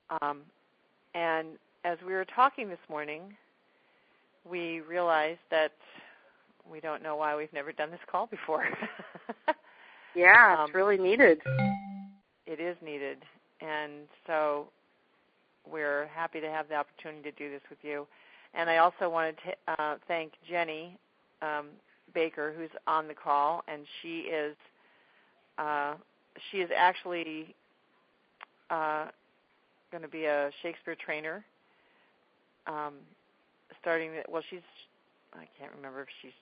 And as we were talking this morning, we realized that we don't know why we've never done this call before. Yeah, it's really needed. It is needed. And so we're happy to have the opportunity to do this with you. And I also wanted to thank Jenny Baker, who's on the call, and she is actually going to be a Shakespeare trainer. I can't remember if she's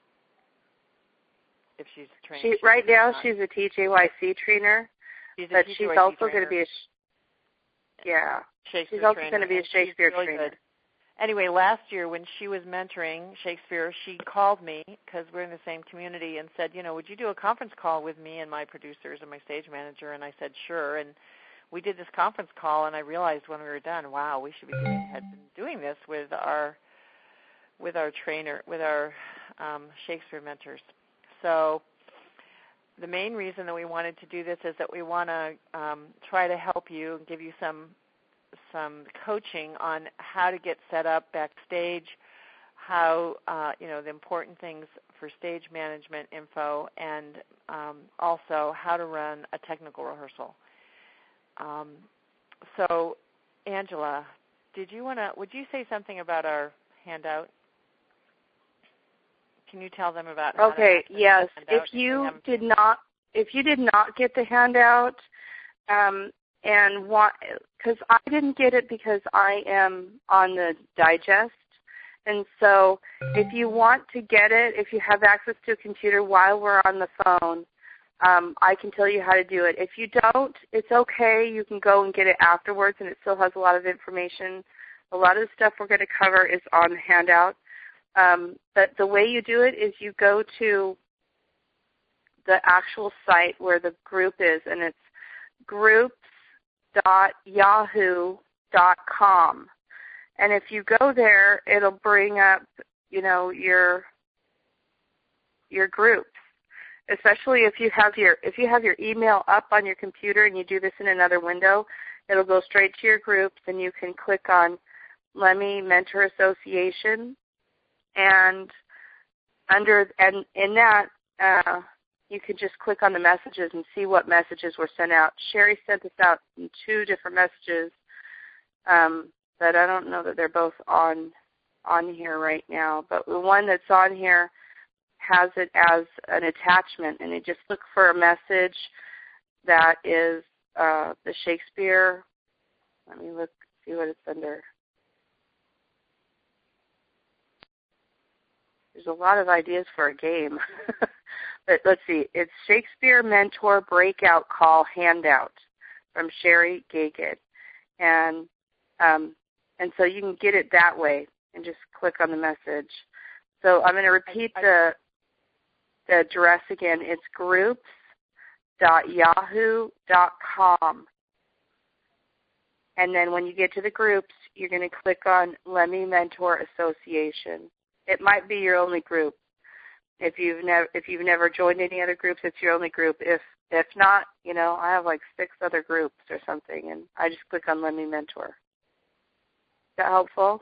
trained. Right now, she's a TJYC trainer, but she's also going to be she's also going to be a Shakespeare trainer. Good. Anyway, last year when she was mentoring Shakespeare, she called me because we're in the same community and said, would you do a conference call with me and my producers and my stage manager? And I said, sure. And we did this conference call, and I realized when we were done, wow, we should had been doing this with our trainer, with our Shakespeare mentors. So the main reason that we wanted to do this is that we want to try to help you and give you some coaching on how to get set up backstage, how the important things for stage management info, and also how to run a technical rehearsal. So, Angela, would you say something about our handout? Can you tell them about? Okay. Yes. If you did not get the handout, and because I didn't get it because I am on the digest, and so if you want to get it, if you have access to a computer while we're on the phone, I can tell you how to do it. If you don't, it's okay. You can go and get it afterwards, and it still has a lot of information. A lot of the stuff we're going to cover is on the handout. But the way you do it is you go to the actual site where the group is, and it's groups.yahoo.com. And if you go there, it'll bring up, your groups. Especially if you have your email up on your computer and you do this in another window, it'll go straight to your groups, and you can click on Lemmy Mentor Association. And in that, you can just click on the messages and see what messages were sent out. Sherry sent us out in 2 different messages, but I don't know that they're both on here right now. But the one that's on here has it as an attachment, and you just look for a message that is the Shakespeare. Let me see what it's under. There's a lot of ideas for a game. But let's see. It's Shakespeare Mentor Breakout Call Handout from Sherry Gagan. And so you can get it that way and just click on the message. So I'm going to repeat the address again. It's groups.yahoo.com. And then when you get to the groups, you're going to click on Lemmy Mentor Association. It might be your only group. If you've never joined any other groups, it's your only group. If not, I have like 6 other groups or something, and I just click on Lemmy Mentor. Is that helpful?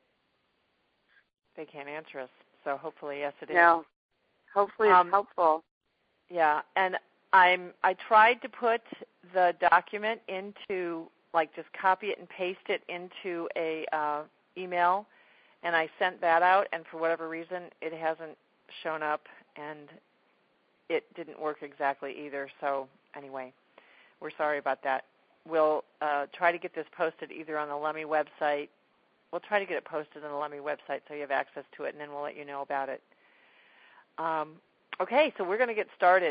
They can't answer us, so hopefully, yes, it is. No. Hopefully it's helpful. Yeah, and I tried to put the document into, just copy it and paste it into a email, and I sent that out, and for whatever reason, it hasn't shown up, and it didn't work exactly either. So anyway, we're sorry about that. We'll try to get this posted either on the Lemmy website. We'll try to get it posted on the Lemmy website so you have access to it, and then we'll let you know about it. Okay, so we're going to get started.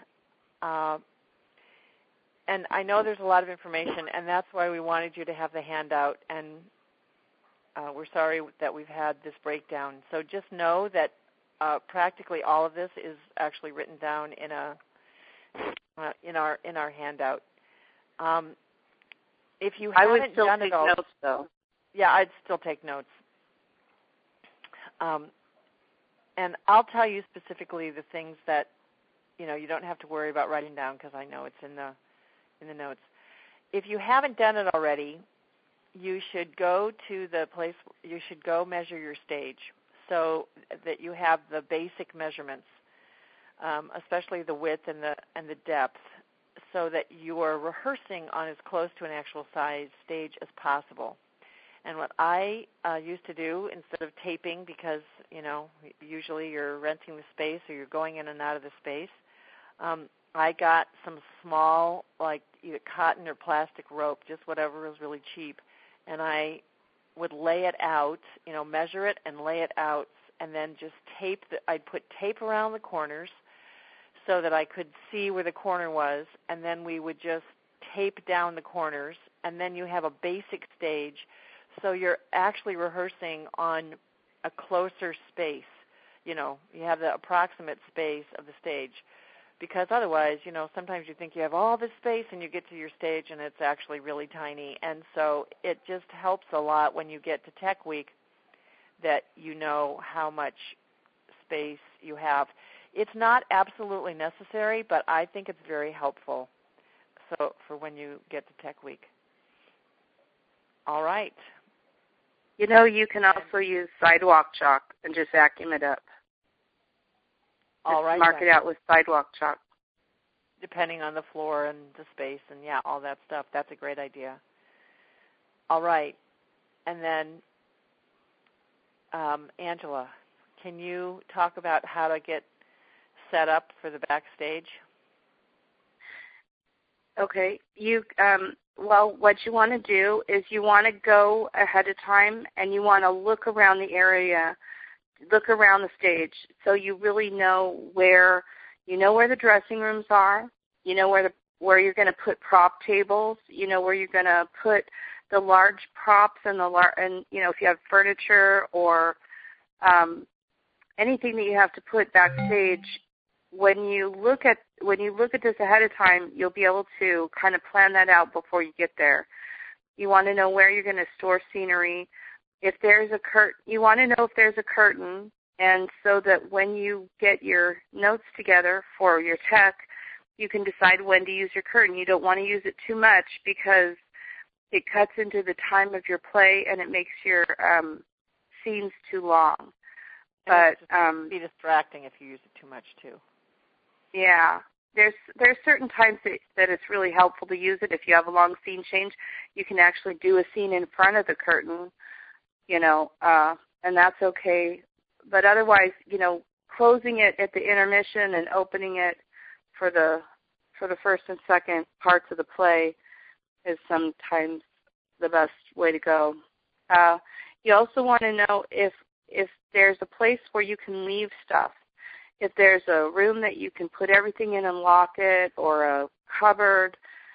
And I know there's a lot of information, and that's why we wanted you to have the handout, and we're sorry that we've had this breakdown. So just know that practically all of this is actually written down in our handout. If you haven't I would still done take it all, notes, though. Yeah, I'd still take notes. And I'll tell you specifically the things that you don't have to worry about writing down because I know it's in the notes. If you haven't done it already, you should go to the place, you should go measure your stage so that you have the basic measurements, especially the width and the depth, so that you are rehearsing on as close to an actual size stage as possible. And what I used to do, instead of taping, because, usually you're renting the space or you're going in and out of the space, I got some small, like either cotton or plastic rope, just whatever was really cheap, and I would lay it out, measure it and lay it out, and then just I'd put tape around the corners so that I could see where the corner was, and then we would just tape down the corners, and then you have a basic stage, so you're actually rehearsing on a closer space. You have the approximate space of the stage. Because otherwise, sometimes you think you have all this space and you get to your stage and it's actually really tiny. And so it just helps a lot when you get to Tech Week that you know how much space you have. It's not absolutely necessary, but I think it's very helpful for when you get to Tech Week. All right. You can also use sidewalk chalk and just vacuum it up. All right. Mark it out with sidewalk chalk. Depending on the floor and the space and, all that stuff. That's a great idea. All right. And then, Angela, can you talk about how to get set up for the backstage? Okay. What you want to do is you want to go ahead of time and you want to look around the area, look around the stage, so you really know where the dressing rooms are, where you're going to put prop tables, where you're going to put the large props and if you have furniture or anything that you have to put backstage. When you look at this ahead of time, you'll be able to kind of plan that out before you get there. You want to know where you're going to store scenery. If there's a curtain, you want to know if there's a curtain, and so that when you get your notes together for your tech, you can decide when to use your curtain. You don't want to use it too much because it cuts into the time of your play and it makes your scenes too long. But it be distracting if you use it too much too. Yeah. There's certain times that it's really helpful to use it. If you have a long scene change, you can actually do a scene in front of the curtain, and that's okay. But otherwise, closing it at the intermission and opening it for the first and second parts of the play is sometimes the best way to go. You also want to know if there's a place where you can leave stuff. If there's a room that you can put everything in and lock it, or a cupboard,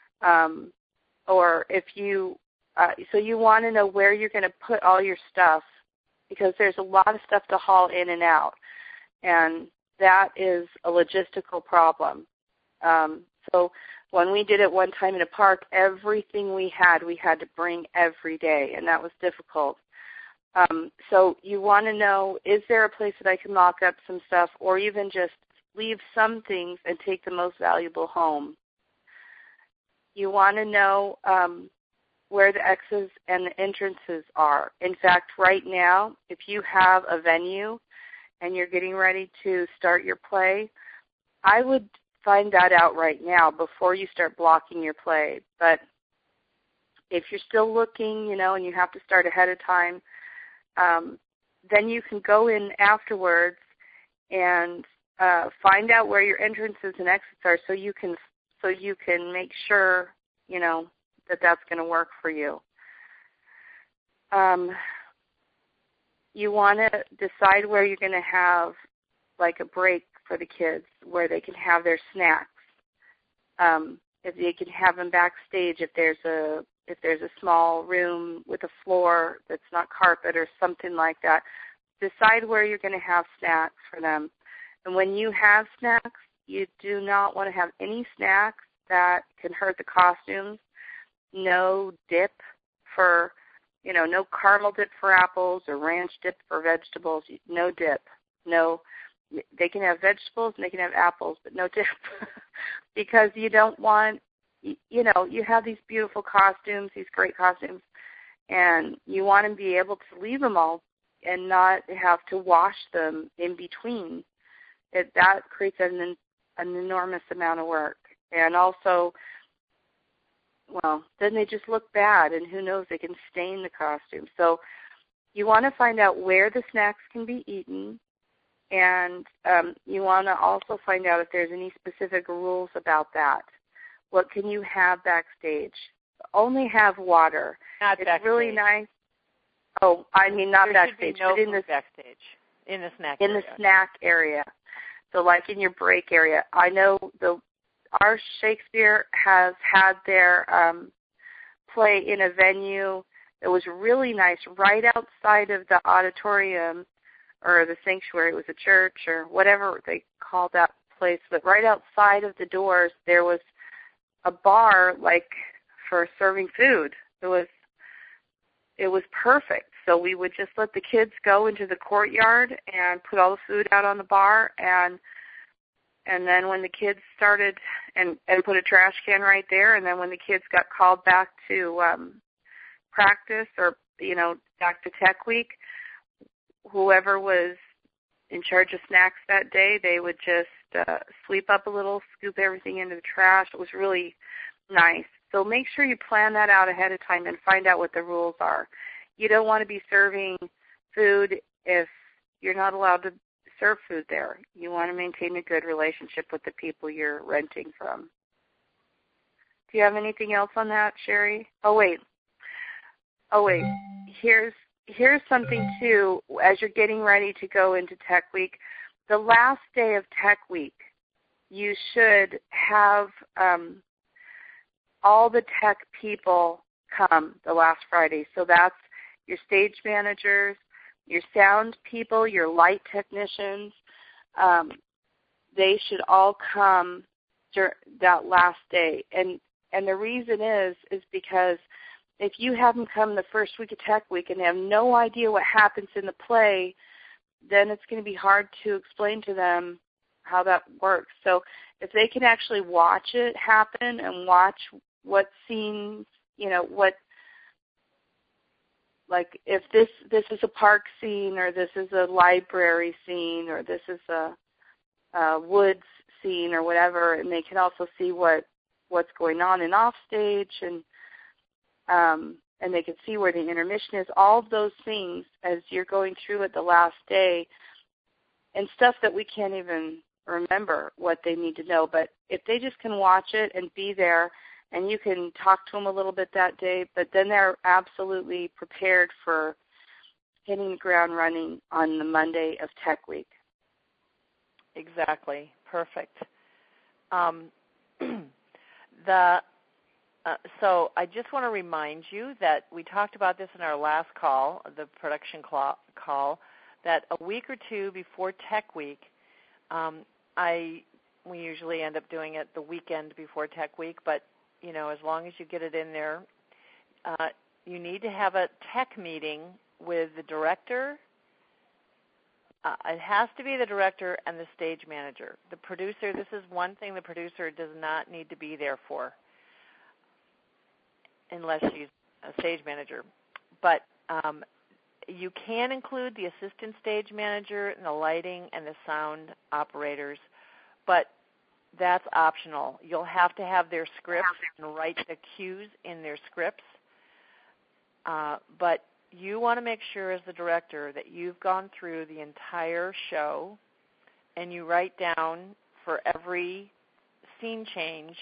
or if you, so you want to know where you're going to put all your stuff, because there's a lot of stuff to haul in and out, and that is a logistical problem. So when we did it one time in a park, everything we had to bring every day, and that was difficult. So you want to know, is there a place that I can lock up some stuff, or even just leave some things and take the most valuable home? You want to know where the exits and the entrances are. In fact, right now, if you have a venue and you're getting ready to start your play, I would find that out right now before you start blocking your play. But if you're still looking, and you have to start ahead of time, then you can go in afterwards and find out where your entrances and exits are, so you can make sure that that's going to work for you. You want to decide where you're going to have like a break for the kids, where they can have their snacks. If they can have them backstage, if there's a small room with a floor that's not carpet or something like that, decide where you're going to have snacks for them. And when you have snacks, you do not want to have any snacks that can hurt the costumes. No dip for, no caramel dip for apples or ranch dip for vegetables. No dip. No, they can have vegetables and they can have apples, but no dip. Because you don't want, you have these beautiful costumes, these great costumes, And you want to be able to leave them all and not have to wash them in between. That creates an enormous amount of work. And also, well, then they just look bad, and who knows, they can stain the costume. So you want to find out where the snacks can be eaten, and you want to also find out if there's any specific rules about that. What can you have backstage? Only have water. Not it's backstage. Really nice. Oh, I mean not there backstage, no but in the backstage, in the snack in area. the snack area. So like in your break area. I know our Shakespeare has had their play in a venue that was really nice, right outside of the auditorium or the sanctuary. It was a church or whatever they called that place, but right outside of the doors there was a bar like for serving food. It was perfect. So we would just let the kids go into the courtyard and put all the food out on the bar, and then when the kids started, and put a trash can right there, and then when the kids got called back to practice or, back to Tech Week, whoever was in charge of snacks that day, they would just sweep up a little, scoop everything into the trash. It was really nice. So make sure you plan that out ahead of time and find out what the rules are. You don't want to be serving food if you're not allowed to serve food there. You want to maintain a good relationship with the people you're renting from. Do you have anything else on that, Sherry? Oh wait. Here's something too. As you're getting ready to go into Tech Week, the last day of Tech Week, you should have all the tech people come the last Friday. So that's your stage managers, your sound people, your light technicians. They should all come that last day. And the reason is because if you have them come the first week of Tech Week and they have no idea what happens in the play, then it's going to be hard to explain to them how that works. So if they can actually watch it happen and watch what scenes, like if this is a park scene, or this is a library scene, or this is a woods scene, or whatever, and they can also see what's going on in off stage, and they can see where the intermission is. All of those things as you're going through it the last day, and stuff that we can't even remember what they need to know. But if they just can watch it and be there, and you can talk to them a little bit that day, but then they're absolutely prepared for hitting the ground running on the Monday of Tech Week. Exactly. Perfect. So I just want to remind you that we talked about this in our last call, the production call, that a week or two before Tech Week, we usually end up doing it the weekend before Tech Week, but as long as you get it in there, you need to have a tech meeting with the director. It has to be the director and the stage manager. The producer, this is one thing the producer does not need to be there for, unless she's a stage manager. But you can include the assistant stage manager and the lighting and the sound operators, but that's optional. You'll have to have their scripts and write the cues in their scripts. But you want to make sure as the director that you've gone through the entire show and you write down for every scene change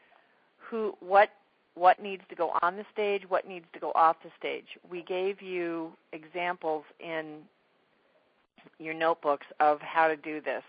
what needs to go on the stage, what needs to go off the stage. We gave you examples in your notebooks of how to do this.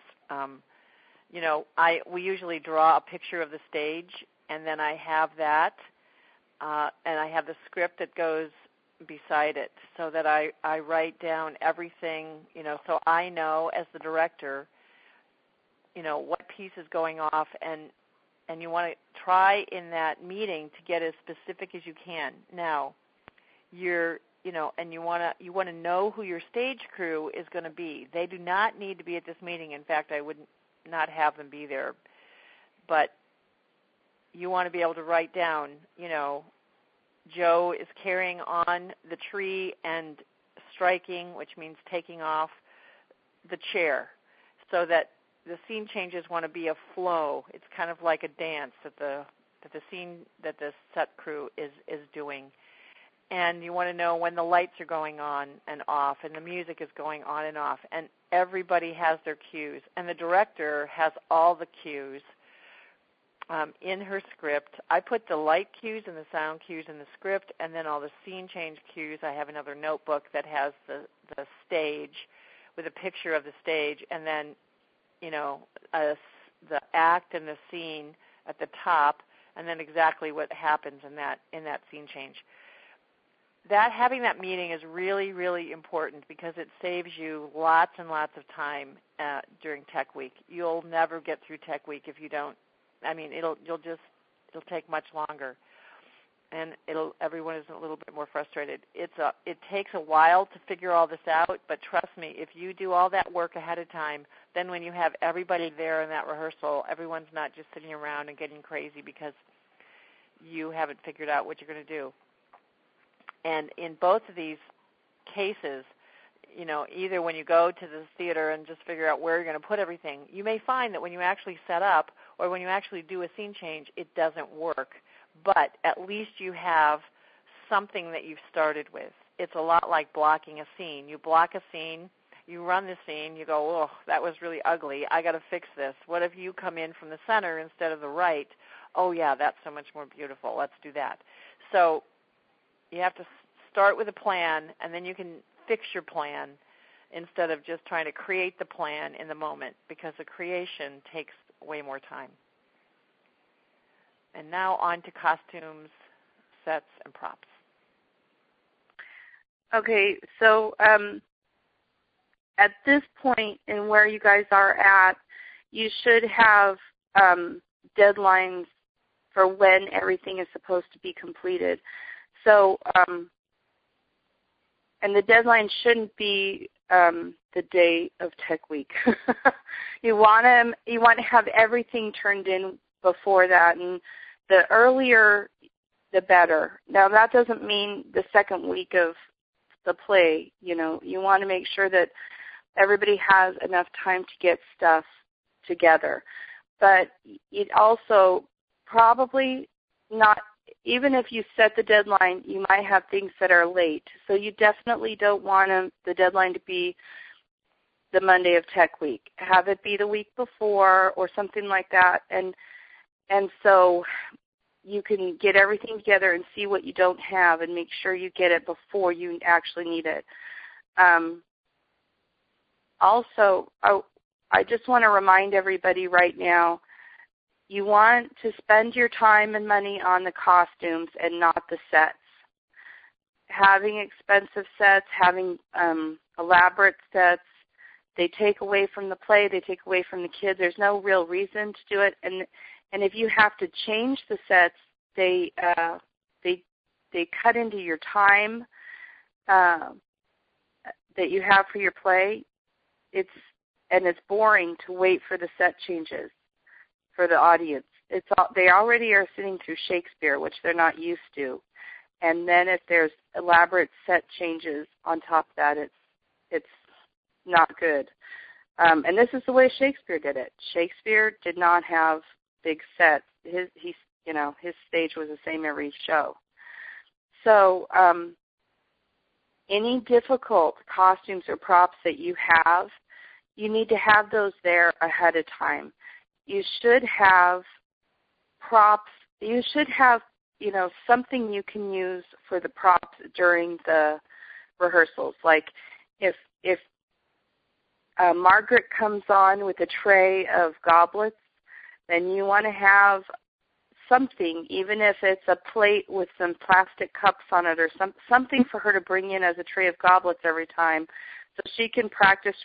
We usually draw a picture of the stage, and then I have that, and I have the script that goes beside it, so that I write down everything, so I know as the director, what piece is going off, and you want to try in that meeting to get as specific as you can. Now, and you want to know who your stage crew is going to be. They do not need to be at this meeting. In fact, I would not have them be there. But you want to be able to write down, Joe is carrying on the tree and striking, which means taking off the chair, so that the scene changes want to be a flow. It's kind of like a dance that the set crew is doing. And you want to know when the lights are going on and off and the music is going on and off. And everybody has their cues. And the director has all the cues in her script. I put the light cues and the sound cues in the script, and then all the scene change cues. I have another notebook that has the stage with a picture of the stage, and then, the act and the scene at the top, and then exactly what happens in that scene change. Having that meeting is really, really important because it saves you lots and lots of time during Tech Week. You'll never get through Tech Week if you don't. It'll take much longer, and everyone is a little bit more frustrated. It takes a while to figure all this out, but trust me, if you do all that work ahead of time, then when you have everybody there in that rehearsal, everyone's not just sitting around and getting crazy because you haven't figured out what you're going to do. And in both of these cases, either when you go to the theater and just figure out where you're going to put everything, you may find that when you actually set up or when you actually do a scene change, it doesn't work. But at least you have something that you've started with. It's a lot like blocking a scene. You block a scene, you run the scene, you go, oh, that was really ugly. I got to fix this. What if you come in from the center instead of the right? Oh, yeah, that's so much more beautiful. Let's do that. So you have to start with a plan, and then you can fix your plan instead of just trying to create the plan in the moment, because the creation takes way more time. And now on to costumes, sets, and props. Okay, so at this point in where you guys are at, you should have deadlines for when everything is supposed to be completed. So, and the deadline shouldn't be the day of Tech Week. You want to have everything turned in before that, and the earlier the better. Now, that doesn't mean the second week of the play. You want to make sure that everybody has enough time to get stuff together. But it also probably not, even if you set the deadline, you might have things that are late. So you definitely don't want the deadline to be the Monday of Tech Week. Have it be the week before or something like that. And so you can get everything together and see what you don't have and make sure you get it before you actually need it. Also, I just want to remind everybody right now, you want to spend your time and money on the costumes and not the sets. Having expensive sets, having elaborate sets, they take away from the play, they take away from the kids. There's no real reason to do it. And if you have to change the sets, they cut into your time that you have for your play. It's boring to wait for the set changes for the audience. They already are sitting through Shakespeare, which they're not used to. And then if there's elaborate set changes on top of that, it's not good. And this is the way Shakespeare did it. Shakespeare did not have big sets. His stage was the same every show. So any difficult costumes or props that you have, you need to have those there ahead of time. You should have props. You should have, something you can use for the props during the rehearsals. Like if Margaret comes on with a tray of goblets, then you want to have something, even if it's a plate with some plastic cups on it or something for her to bring in as a tray of goblets every time, so she can practice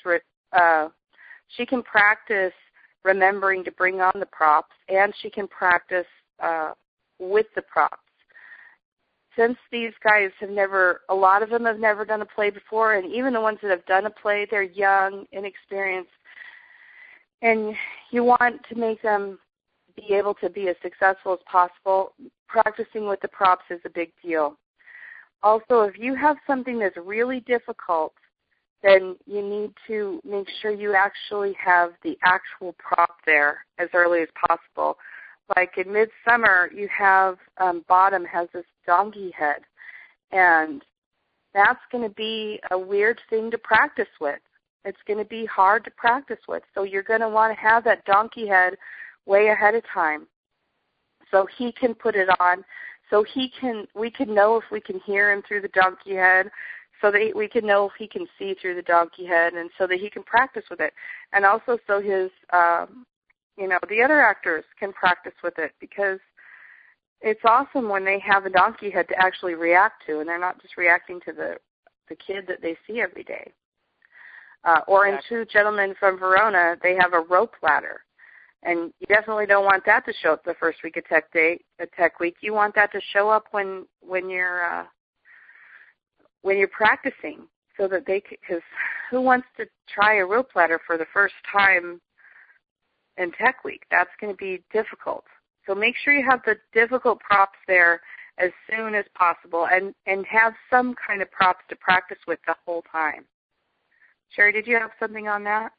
remembering to bring on the props, and she can practice with the props. Since these guys a lot of them have never done a play before, and even the ones that have done a play, they're young, inexperienced, and you want to make them, be able to be as successful as possible, practicing with the props is a big deal. Also, if you have something that's really difficult, then you need to make sure you actually have the actual prop there as early as possible. Like in Midsummer, you have Bottom has this donkey head, and that's going to be a weird thing to practice with. It's going to be hard to practice with. So you're going to want to have that donkey head way ahead of time so he can put it on, so we can know if we can hear him through the donkey head, so that we can know if he can see through the donkey head, and so that he can practice with it. And also so his, the other actors can practice with it, because it's awesome when they have a donkey head to actually react to, and they're not just reacting to the kid that they see every day. Or in Two Gentlemen from Verona, they have a rope ladder. And you definitely don't want that to show up the first week of Tech Week. You want that to show up when you're practicing, so that because who wants to try a rope ladder for the first time in Tech Week? That's going to be difficult. So make sure you have the difficult props there as soon as possible, and have some kind of props to practice with the whole time. Sherry, did you have something on that?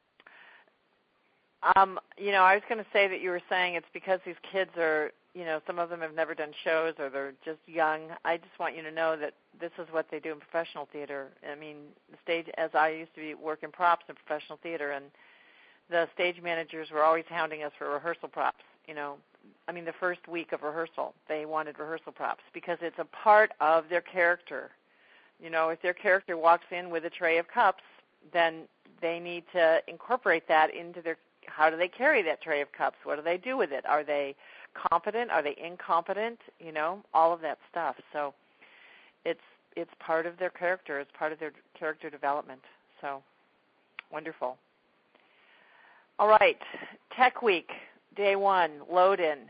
I was going to say that you were saying it's because these kids are, some of them have never done shows or they're just young. I just want you to know that this is what they do in professional theater. I mean, the stage, as I used to work in props in professional theater, and the stage managers were always hounding us for rehearsal props. The first week of rehearsal, they wanted rehearsal props because it's a part of their character. If their character walks in with a tray of cups, then they need to incorporate that into how do they carry that tray of cups? What do they do with it? Are they competent? Are they incompetent? All of that stuff. So it's part of their character. It's part of their character development. So wonderful. All right, Tech Week, day one, load in.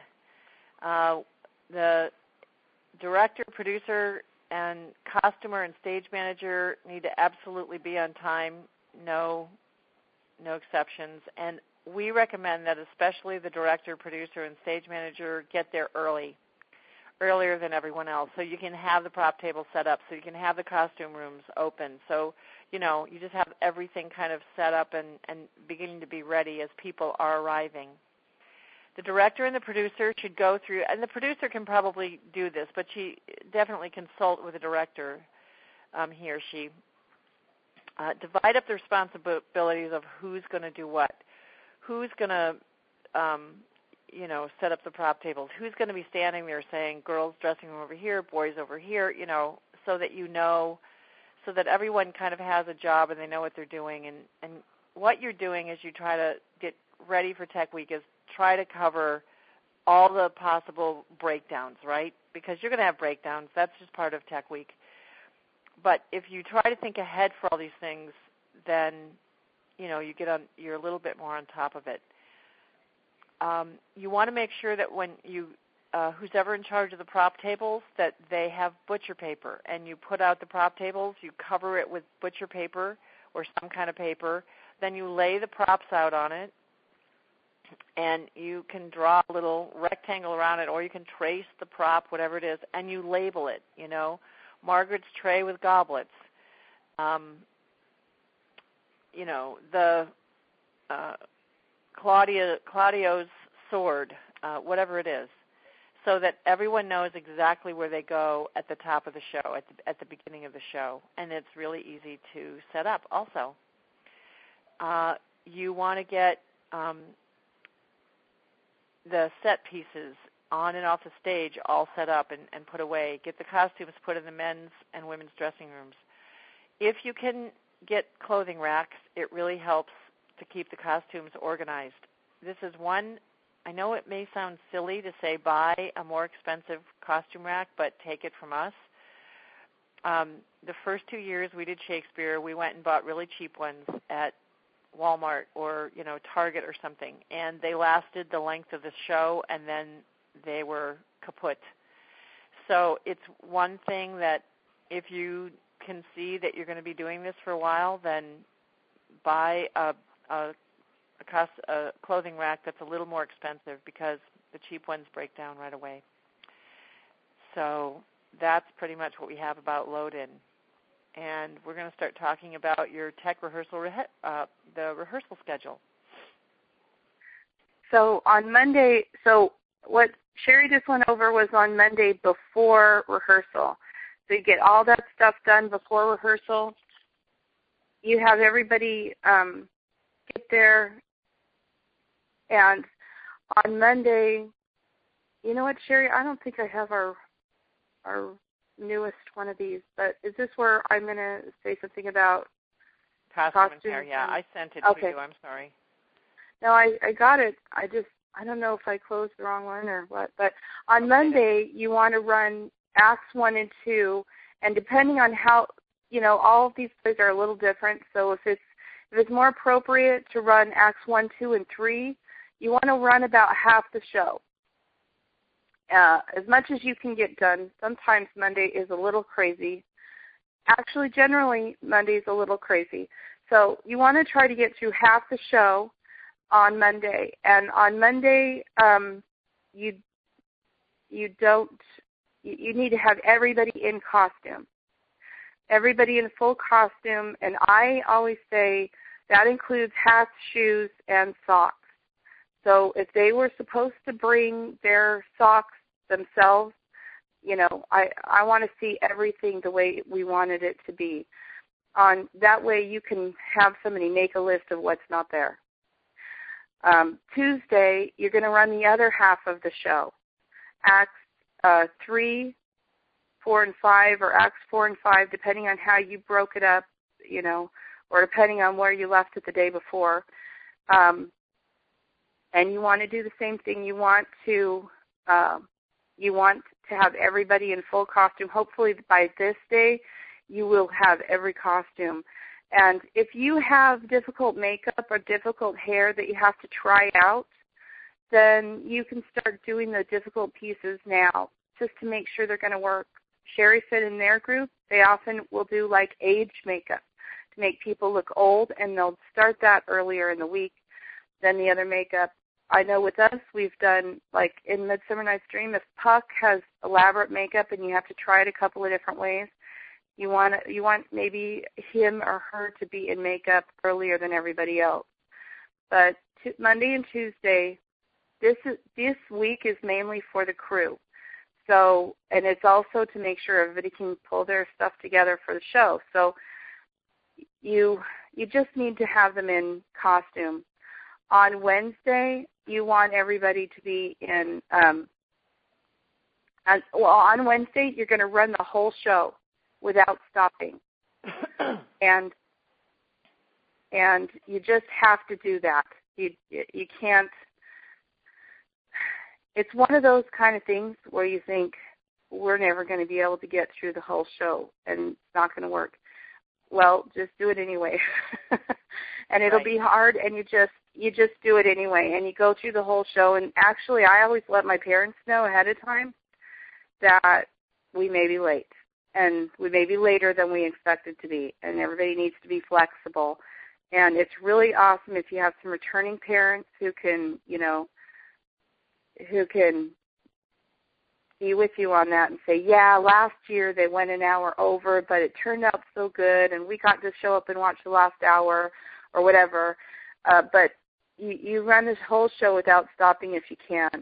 The director, producer, and costumer and stage manager need to absolutely be on time, no exceptions. And we recommend that especially the director, producer, and stage manager get there earlier than everyone else, so you can have the prop table set up, so you can have the costume rooms open. So, you just have everything kind of set up and beginning to be ready as people are arriving. The director and the producer should go through, and the producer can probably do this, but she definitely consult with the director, he or she. Divide up the responsibilities of who's going to do what. Who's going to, set up the prop tables? Who's going to be standing there saying, girls dressing room over here, boys over here, so that everyone kind of has a job and they know what they're doing. And what you're doing as you try to get ready for Tech Week is try to cover all the possible breakdowns, right? Because you're going to have breakdowns. That's just part of Tech Week. But if you try to think ahead for all these things, then you're a little bit more on top of it. You want to make sure that when who's ever in charge of the prop tables, that they have butcher paper, and you put out the prop tables, you cover it with butcher paper or some kind of paper, then you lay the props out on it, and you can draw a little rectangle around it, or you can trace the prop, whatever it is, and you label it, Margaret's tray with goblets, the Claudio's sword, whatever it is, so that everyone knows exactly where they go at the top of the show, at the beginning of the show, and it's really easy to set up. Also, you want to get the set pieces on and off the stage all set up and put away. Get the costumes put in the men's and women's dressing rooms. If you can get clothing racks, it really helps to keep the costumes organized. This is one, I know it may sound silly to say buy a more expensive costume rack, but take it from us. The first 2 years we did Shakespeare, we went and bought really cheap ones at Walmart or Target or something, and they lasted the length of the show, and then they were kaput. So it's one thing that if you can see that you're going to be doing this for a while, then buy a a clothing rack that's a little more expensive because the cheap ones break down right away. So that's pretty much what we have about load-in. And we're going to start talking about your tech rehearsal, the rehearsal schedule. So on Monday, so what Sherry just went over was on Monday before rehearsal. So you get all that stuff done before rehearsal. You have everybody get there. And on Monday, you know what, Sherry? I don't think I have our newest one of these, but is this where I'm going to say something about costume and hair? Yeah, I sent it to you. I'm sorry. No, I got it. I don't know if I closed the wrong one or what. But on Monday, you want to run Acts 1 and 2, and depending on how, all of these plays are a little different. So if it's more appropriate to run Acts 1, 2, and 3, you want to run about half the show. As much as you can get done. Sometimes Monday is a little crazy. Actually, generally, Monday is a little crazy. So you want to try to get through half the show on Monday. And on Monday, you need to have everybody in costume. Everybody in full costume. And I always say that includes hats, shoes, and socks. So if they were supposed to bring their socks themselves, I want to see everything the way we wanted it to be. That way you can have somebody make a list of what's not there. Tuesday, you're going to run the other half of the show. Acts 3, 4, and 5, or Acts 4 and 5, depending on how you broke it up, or depending on where you left it the day before. And you want to do the same thing. You want to have everybody in full costume. Hopefully by this day, you will have every costume. And if you have difficult makeup or difficult hair that you have to try out, then you can start doing the difficult pieces now just to make sure they're going to work. Sherry said in their group, they often will do like age makeup to make people look old, and they'll start that earlier in the week than the other makeup. I know with us, we've done, like in Midsummer Night's Dream, if Puck has elaborate makeup and you have to try it a couple of different ways, you want maybe him or her to be in makeup earlier than everybody else. But Monday and Tuesday, this week is mainly for the crew. So, and it's also to make sure everybody can pull their stuff together for the show. So you just need to have them in costume. On Wednesday, you want everybody to be in, on Wednesday, you're going to run the whole show without stopping. and you just have to do that. You can't, it's one of those kind of things where you think, we're never going to be able to get through the whole show, and it's not going to work. Well, just do it anyway. And it'll be hard, and you just do it anyway, and you go through the whole show. And actually, I always let my parents know ahead of time that we may be late, and we may be later than we expected to be, and everybody needs to be flexible. And it's really awesome if you have some returning parents who can, who can be with you on that and say, yeah, last year they went an hour over, but it turned out so good, and we got to show up and watch the last hour or whatever. But you run this whole show without stopping if you can,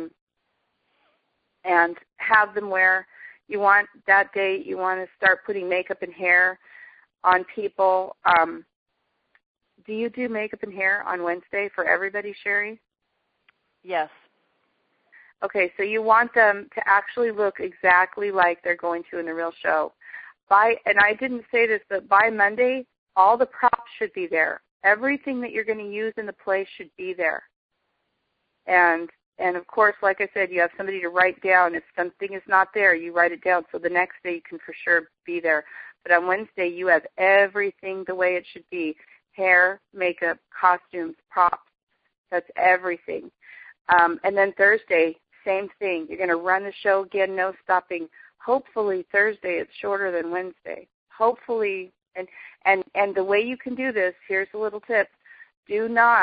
and have them wear. You want that day, you want to start putting makeup and hair on people. Do you do makeup and hair on Wednesday for everybody, Sherry? Yes. Okay, so you want them to actually look exactly like they're going to in the real show. And I didn't say this, but by Monday, all the props should be there. Everything that you're going to use in the play should be there. And of course, like I said, you have somebody to write down. If something is not there, you write it down so the next day you can for sure be there. But on Wednesday, you have everything the way it should be. Hair, makeup, costumes, props. That's everything. And then Thursday, same thing. You're going to run the show again, no stopping. Hopefully Thursday it's shorter than Wednesday. Hopefully, and the way you can do this, here's a little tip. Do not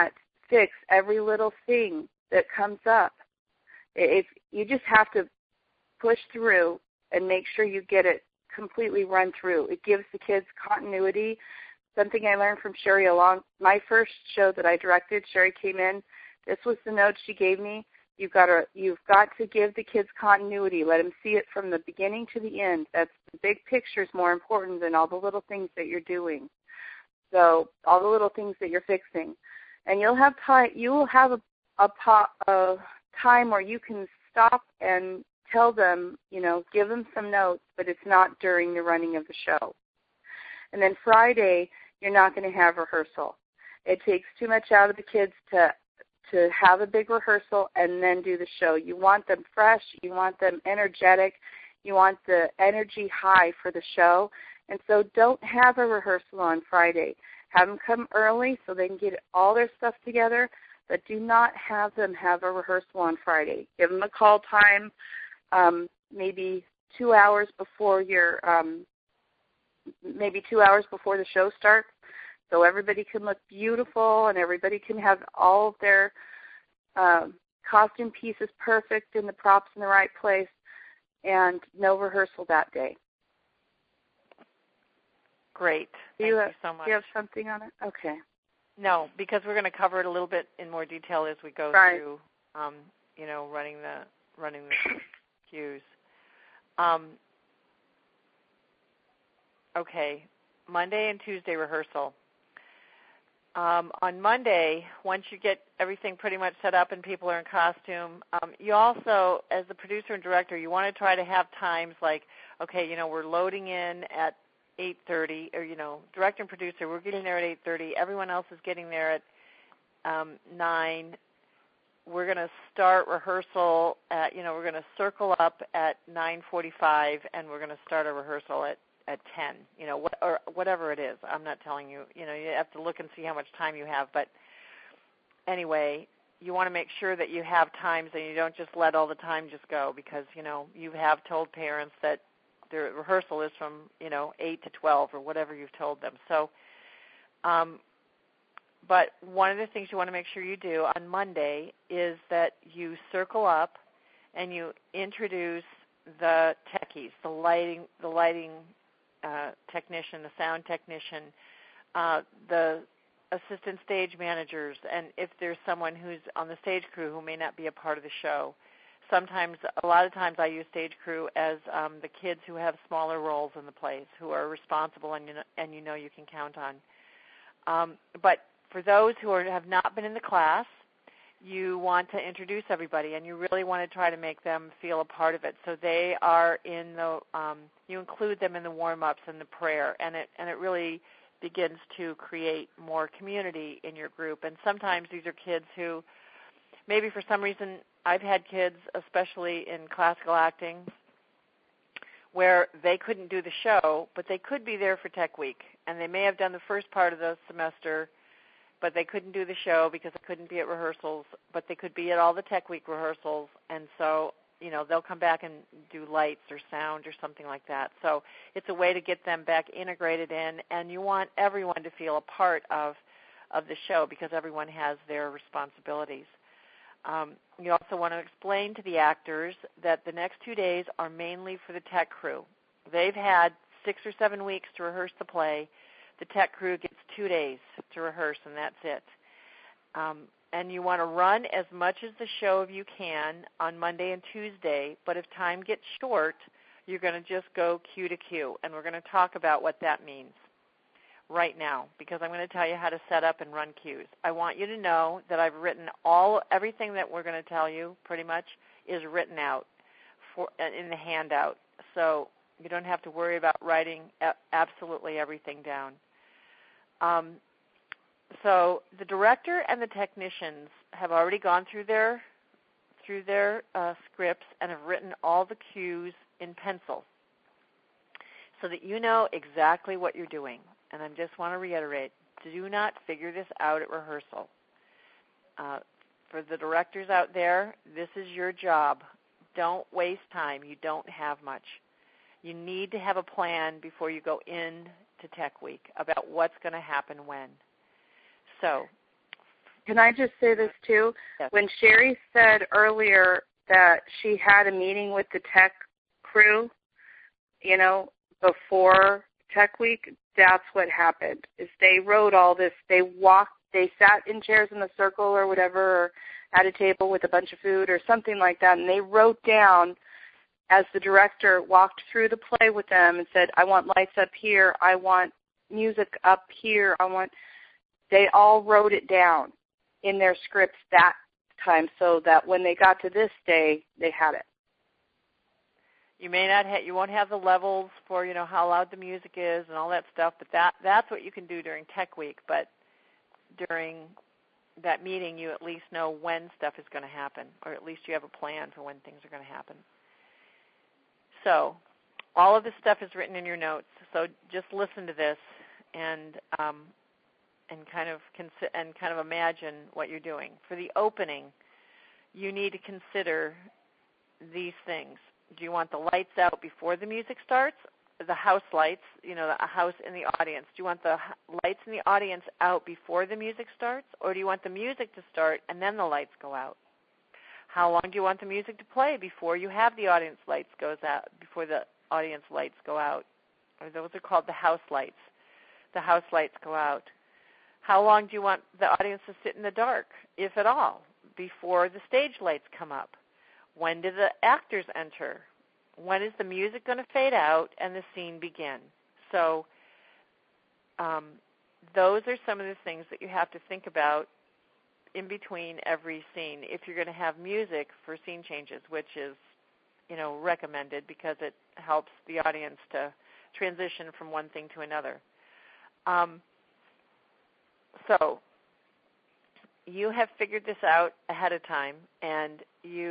fix every little thing that comes up. If you just have to push through and make sure you get it completely run through. It gives the kids continuity. Something I learned from Sherry along my first show that I directed, Sherry came in. This was the note she gave me. You've got to give the kids continuity. Let them see it from the beginning to the end. That's the big picture is more important than all the little things that you're doing. So all the little things that you're fixing, and you'll have time. You will have a time where you can stop and tell them, give them some notes, but it's not during the running of the show. And then Friday, you're not going to have rehearsal. It takes too much out of the kids to have a big rehearsal and then do the show. You want them fresh. You want them energetic. You want the energy high for the show. And so don't have a rehearsal on Friday. Have them come early so they can get all their stuff together, but do not have them have a rehearsal on Friday. Give them a call time maybe 2 hours before maybe 2 hours before the show starts, so everybody can look beautiful and everybody can have all of their costume pieces perfect and the props in the right place, and no rehearsal that day. Great. Thank you so much. Do you have something on it? Okay. No, because we're going to cover it a little bit in more detail as we go through, running the cues. Okay, Monday and Tuesday rehearsal. On Monday, once you get everything pretty much set up and people are in costume, you also, as the producer and director, you want to try to have times like, okay, we're loading in at 8:30, or, director and producer, we're getting there at 8:30. Everyone else is getting there at 9. We're going to start rehearsal at, we're going to circle up at 9:45, and we're going to start a rehearsal at 10, or whatever it is. I'm not telling you, you have to look and see how much time you have. But anyway, you want to make sure that you have times and you don't just let all the time just go, because, you have told parents that the rehearsal is from, 8 to 12 or whatever you've told them. So, but one of the things you want to make sure you do on Monday is that you circle up and you introduce the techies, the lighting technician, the sound technician, the assistant stage managers, and if there's someone who's on the stage crew who may not be a part of the show. A lot of times I use stage crew as the kids who have smaller roles in the plays, who are responsible and you can count on. But for those who have not been in the class, you want to introduce everybody, and you really want to try to make them feel a part of it. So they are in the, you include them in the warm-ups and the prayer, and it really begins to create more community in your group. And sometimes these are kids who, maybe for some reason, I've had kids, especially in classical acting, where they couldn't do the show, but they could be there for Tech Week, and they may have done the first part of the semester, but they couldn't do the show because they couldn't be at rehearsals, but they could be at all the Tech Week rehearsals, and so, they'll come back and do lights or sound or something like that. So it's a way to get them back integrated in, and you want everyone to feel a part of the show because everyone has their responsibilities. You also want to explain to the actors that the next 2 days are mainly for the tech crew. They've had 6 or 7 weeks to rehearse the play. The tech crew gets 2 days to rehearse, and that's it. And you want to run as much as the show you can on Monday and Tuesday, but if time gets short, you're going to just go cue to cue, and we're going to talk about what that means right now, because I'm going to tell you how to set up and run cues. I want you to know that I've written everything that we're going to tell you pretty much is written out in the handout, so you don't have to worry about writing absolutely everything down. So the director and the technicians have already gone through their scripts and have written all the cues in pencil so that you know exactly what you're doing. And I just want to reiterate, do not figure this out at rehearsal. For the directors out there, this is your job. Don't waste time. You don't have much. You need to have a plan before you go in to Tech Week about what's going to happen when. So Can I just say this too? Yes. When Sherry said earlier that she had a meeting with the tech crew, before Tech Week, that's what happened. Is they wrote all this. They sat in chairs in a circle or whatever, or at a table with a bunch of food or something like that, and they wrote down as the director walked through the play with them and said, I want lights up here, I want music up here, they all wrote it down in their scripts that time so that when they got to this day, they had it. You may not you won't have the levels for, how loud the music is and all that stuff, but that's what you can do during Tech Week. But during that meeting, you at least know when stuff is going to happen, or at least you have a plan for when things are going to happen. So all of this stuff is written in your notes. So just listen to this and kind of imagine what you're doing. For the opening, you need to consider these things. Do you want the lights out before the music starts? The house lights, the house in the audience. Do you want the lights in the audience out before the music starts, or do you want the music to start and then the lights go out? How long do you want the music to play before you have the audience lights goes out? Before the audience lights go out, or those are called the house lights. The house lights go out. How long do you want the audience to sit in the dark, if at all, before the stage lights come up? When do the actors enter? When is the music going to fade out and the scene begin? So those are some of the things that you have to think about in between every scene if you're going to have music for scene changes, which is, recommended because it helps the audience to transition from one thing to another. So you have figured this out ahead of time, and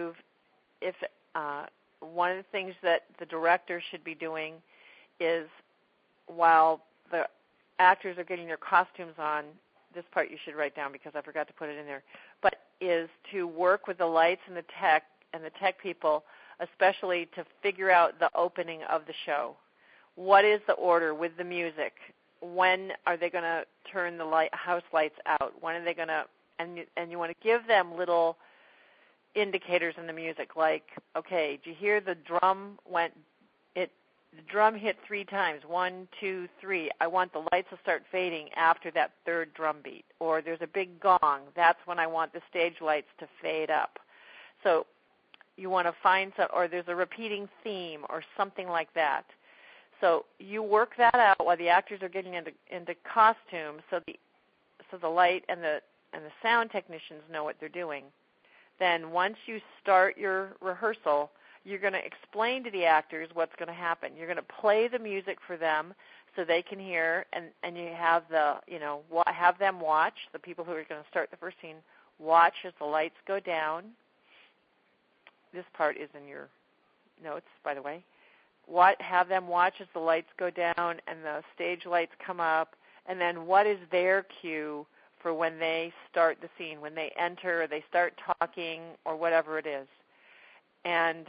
one of the things that the director should be doing is, while the actors are getting their costumes on, this part you should write down because I forgot to put it in there, but is to work with the lights and the tech people, especially to figure out the opening of the show. What is the order with the music? When are they going to turn the house lights out? When are they going to, and you want to give them little indicators in the music, like, okay, do you hear the drum the drum hit 3 times, 1, 2, 3. I want the lights to start fading after that third drum beat. Or there's a big gong. That's when I want the stage lights to fade up. So you want to find or there's a repeating theme or something like that. So you work that out while the actors are getting into costume, so the light and the sound technicians know what they're doing. Then once you start your rehearsal, you're going to explain to the actors what's going to happen. You're going to play the music for them so they can hear, and you have have them watch, the people who are going to start the first scene, watch as the lights go down. This part is in your notes, by the way. Have them watch as the lights go down and the stage lights come up, and then what is their cue for when they start the scene, when they enter or they start talking or whatever it is. And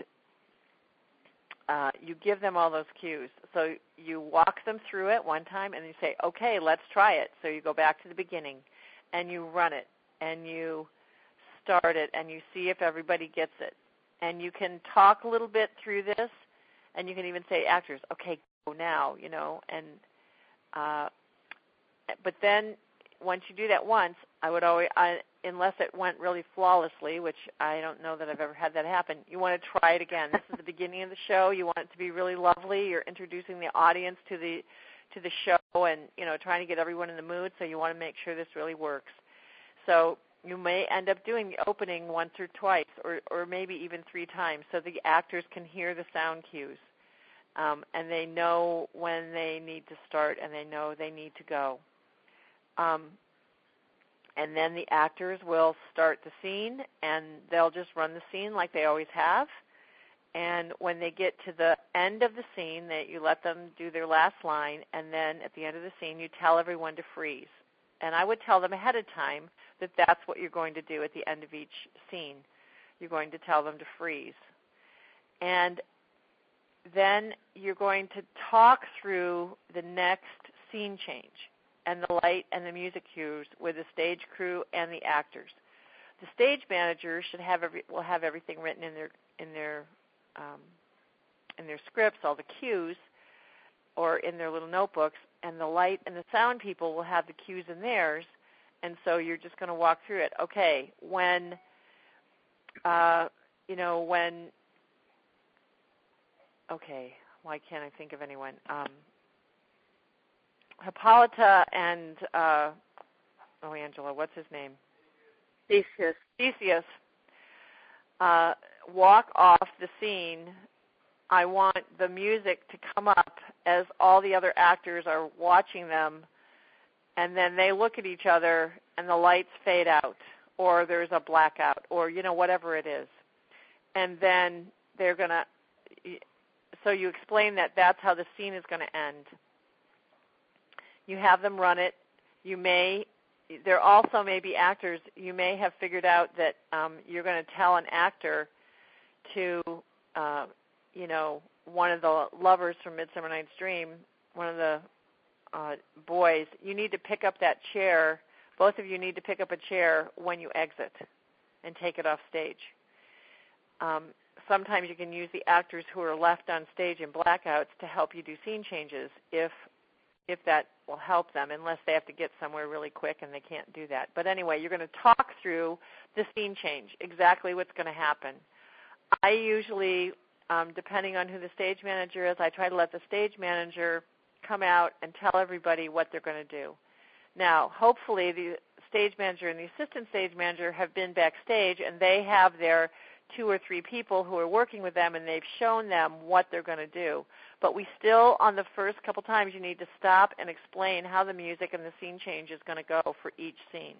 you give them all those cues. So you walk them through it one time and you say, okay, let's try it. So you go back to the beginning and you run it and you start it and you see if everybody gets it. And you can talk a little bit through this, and you can even say, actors, okay, go now, but then once you do that once, I would always, unless it went really flawlessly, which I don't know that I've ever had that happen, you want to try it again. This is the beginning of the show. You want it to be really lovely. You're introducing the audience to the show and, trying to get everyone in the mood, so you want to make sure this really works. So you may end up doing the opening once or twice or maybe even 3 times so the actors can hear the sound cues. And they know when they need to start and they know they need to go. And then the actors will start the scene, and they'll just run the scene like they always have. And when they get to the end of the scene, that you let them do their last line, and then at the end of the scene, you tell everyone to freeze. And I would tell them ahead of time that that's what you're going to do at the end of each scene. You're going to tell them to freeze. And then you're going to talk through the next scene change. and the light and the music cues with the stage crew and the actors. The stage manager will have everything written in their scripts, all the cues, or in their little notebooks, and the light and the sound people will have the cues in theirs, and so you're just going to walk through it. Okay, when why can't I think of anyone? Hippolyta and Angela, what's his name? Theseus walk off the scene. I want the music to come up as all the other actors are watching them, and then they look at each other and the lights fade out, or there's a blackout, or whatever it is. And then they're going to, so you explain that that's how the scene is going to end. You have them run it. There also may be actors, you may have figured out that you're going to tell an actor to, one of the lovers from Midsummer Night's Dream, one of the boys, you need to pick up that chair. Both of you need to pick up a chair when you exit and take it off stage. Sometimes you can use the actors who are left on stage in blackouts to help you do scene changes if that will help them, unless they have to get somewhere really quick and they can't do that. But anyway, you're going to talk through the scene change, exactly what's going to happen. I usually, depending on who the stage manager is, I try to let the stage manager come out and tell everybody what they're going to do. Now, hopefully the stage manager and the assistant stage manager have been backstage and they have their 2 or 3 people who are working with them and they've shown them what they're going to do. But we still, on the first couple times, you need to stop and explain how the music and the scene change is going to go for each scene,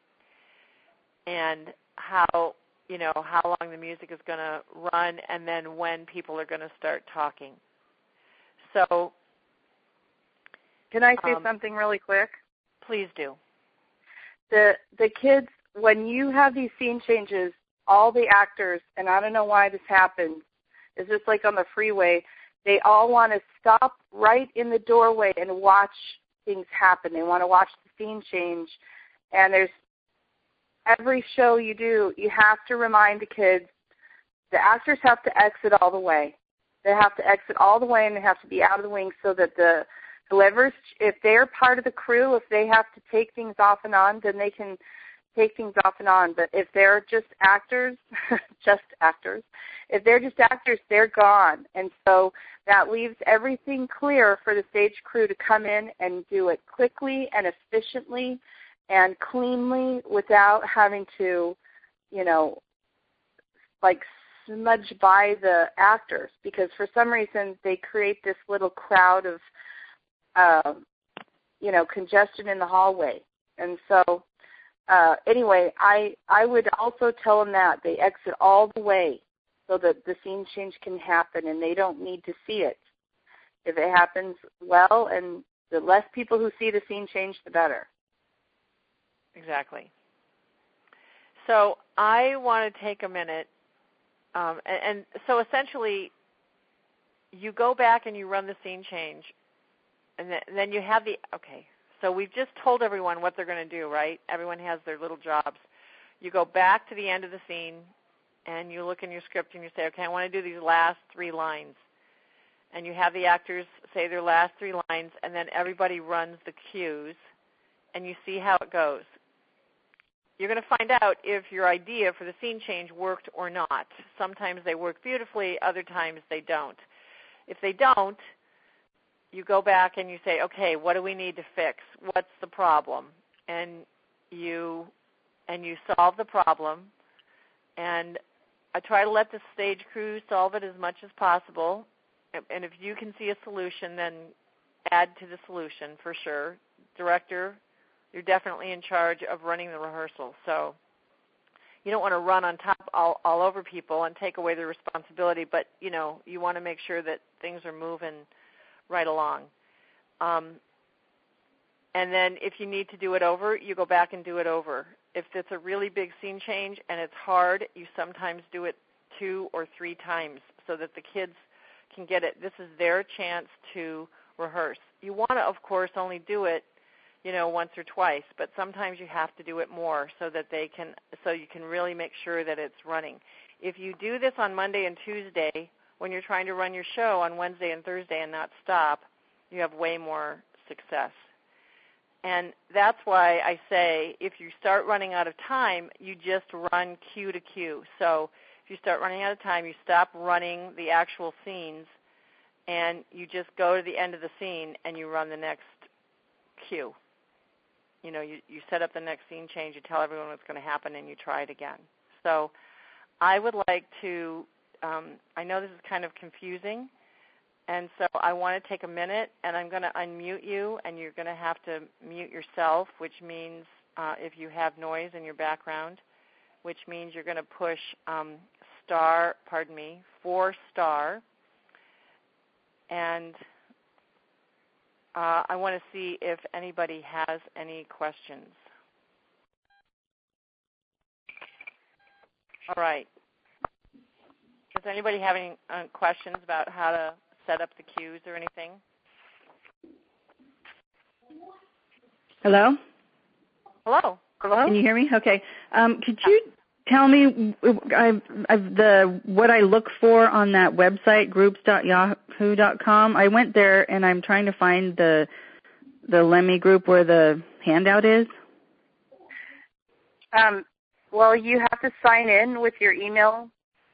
and how long the music is going to run, and then when people are going to start talking. So, can I say something really quick? Please do. The kids, when you have these scene changes, all the actors, and I don't know why this happens, it's just like on the freeway, they all want to stop right in the doorway and watch things happen. They want to watch the scene change. And there's every show you do, you have to remind the kids, the actors have to exit all the way. They have to exit all the way, and they have to be out of the wing so that whoever's, if they're part of the crew, if they have to take things off and on, then they can take things off and on. But if they're just actors, if they're just actors, they're gone. And so that leaves everything clear for the stage crew to come in and do it quickly and efficiently and cleanly without having to, smudge by the actors, because for some reason they create this little crowd of, congestion in the hallway. And so anyway, I would also tell them that they exit all the way so that the scene change can happen, and they don't need to see it. If it happens well, and the less people who see the scene change, the better. Exactly. So I want to take a minute, and so essentially you go back and you run the scene change, and then you have so we've just told everyone what they're going to do, right? Everyone has their little jobs. You go back to the end of the scene, and you look in your script and you say, okay, I want to do these last 3 lines. And you have the actors say their last 3 lines, and then everybody runs the cues, and you see how it goes. You're going to find out if your idea for the scene change worked or not. Sometimes they work beautifully, other times they don't. If they don't, you go back and you say, okay, what do we need to fix? What's the problem? And you solve the problem. And I try to let the stage crew solve it as much as possible. And if you can see a solution, then add to the solution for sure. Director, you're definitely in charge of running the rehearsal. So you don't want to run on top all over people and take away their responsibility, but, you want to make sure that things are moving right along. And then if you need to do it over, you go back and do it over. If it's a really big scene change and it's hard, you sometimes do it 2 or 3 times so that the kids can get it. This is their chance to rehearse. You want to, of course, only do it once or twice, but sometimes you have to do it more so you can really make sure that it's running. If you do this on Monday and Tuesday, when you're trying to run your show on Wednesday and Thursday and not stop, you have way more success. And that's why I say if you start running out of time, you just run cue to cue. So if you start running out of time, you stop running the actual scenes, and you just go to the end of the scene and you run the next cue. You set up the next scene change, you tell everyone what's going to happen, and you try it again. So I would like to, I know this is kind of confusing, and so I want to take a minute, and I'm going to unmute you, and you're going to have to mute yourself, which means if you have noise in your background, which means you're going to push 4*, and I want to see if anybody has any questions. All right. Does anybody have any questions about how to set up the cues or anything? Hello? Hello. Can you hear me? Okay. Could you tell me what I look for on that website, groups.yahoo.com? I went there, and I'm trying to find the Lemmy group where the handout is. Well, you have to sign in with your email.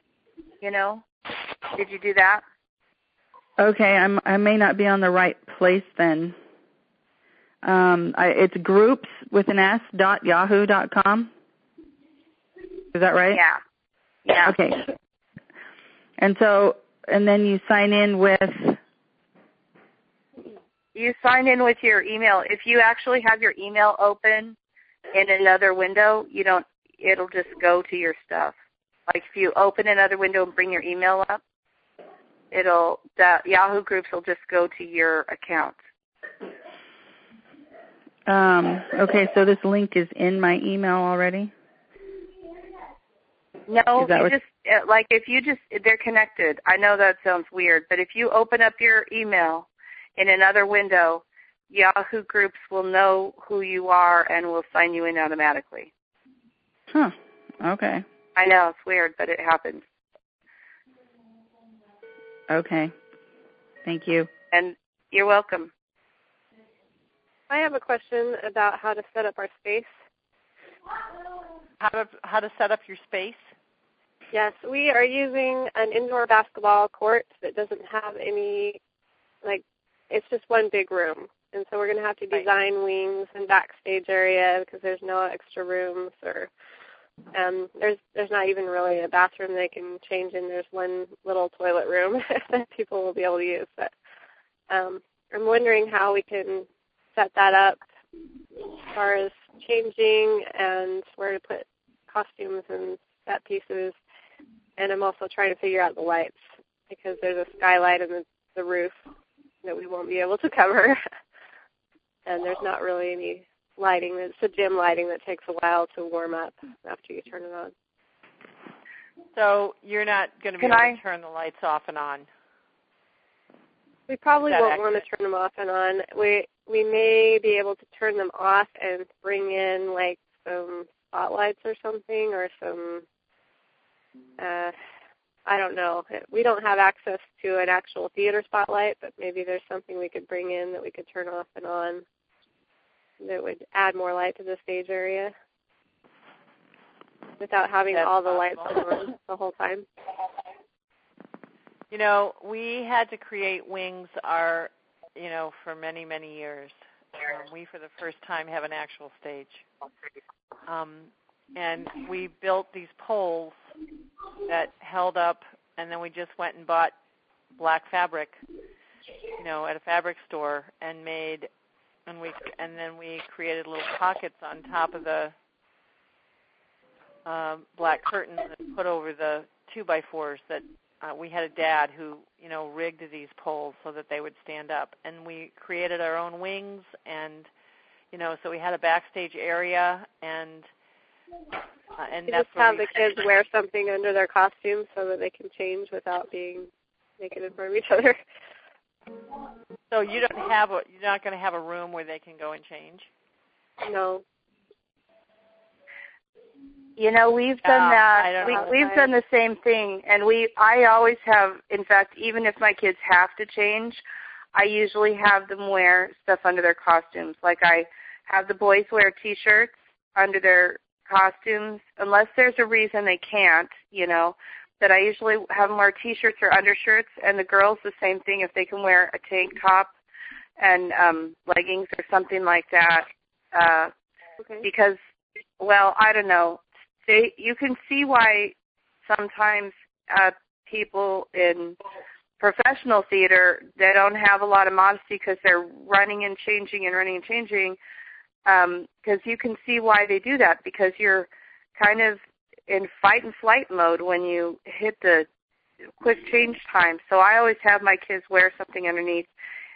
Did you do that? Okay, I may not be on the right place then. It's groups with an s.yahoo.com. Is that right? Yeah. Okay. And then you sign in with? You sign in with your email. If you actually have your email open in another window, it'll just go to your stuff. Like if you open another window and bring your email up, the Yahoo groups will just go to your account. Okay, so this link is in my email already? No, they're connected. I know that sounds weird, but if you open up your email in another window, Yahoo groups will know who you are and will sign you in automatically. Huh, okay. I know, it's weird, but it happens. Okay. Thank you. And you're welcome. I have a question about how to set up our space. How to set up your space? Yes, we are using an indoor basketball court that doesn't have any, it's just one big room. And so we're going to have to design wings and backstage area because there's no extra rooms or there's not even really a bathroom they can change in. There's one little toilet room that people will be able to use. But I'm wondering how we can set that up as far as changing and where to put costumes and set pieces. And I'm also trying to figure out the lights because there's a skylight in the roof that we won't be able to cover. And there's not really any lighting. It's a dim lighting that takes a while to warm up after you turn it on. So you're not going to be able to turn the lights off and on? We probably won't want to turn them off and on. We may be able to turn them off and bring in some spotlights or something or some, I don't know. We don't have access to an actual theater spotlight, but maybe there's something we could bring in that we could turn off and on that would add more light to the stage area without having all the lights on the whole time. We had to create wings for many, many years. We, for the first time, have an actual stage. And we built these poles that held up, and then we just went and bought black fabric, at a fabric store and then we created little pockets on top of the black curtains and put over the 2x4s that we had a dad who, rigged these poles so that they would stand up. And we created our own wings and, so we had a backstage area and that's just have the kids wear something under their costumes so that they can change without being naked in front of each other. So you're not going to have a room where they can go and change? No. You know, we've done that. We've done the same thing, and I always have. In fact, even if my kids have to change, I usually have them wear stuff under their costumes. Like I have the boys wear T-shirts under their costumes, unless there's a reason they can't. You know, that I usually have them wear T-shirts or undershirts, and the girls the same thing. If they can wear a tank top and leggings or something like that, because, well, I don't know. You can see why sometimes people in professional theater, they don't have a lot of modesty because they're running and changing and running and changing, because you can see why they do that, because you're kind of in fight and flight mode when you hit the quick change time. So I always have my kids wear something underneath,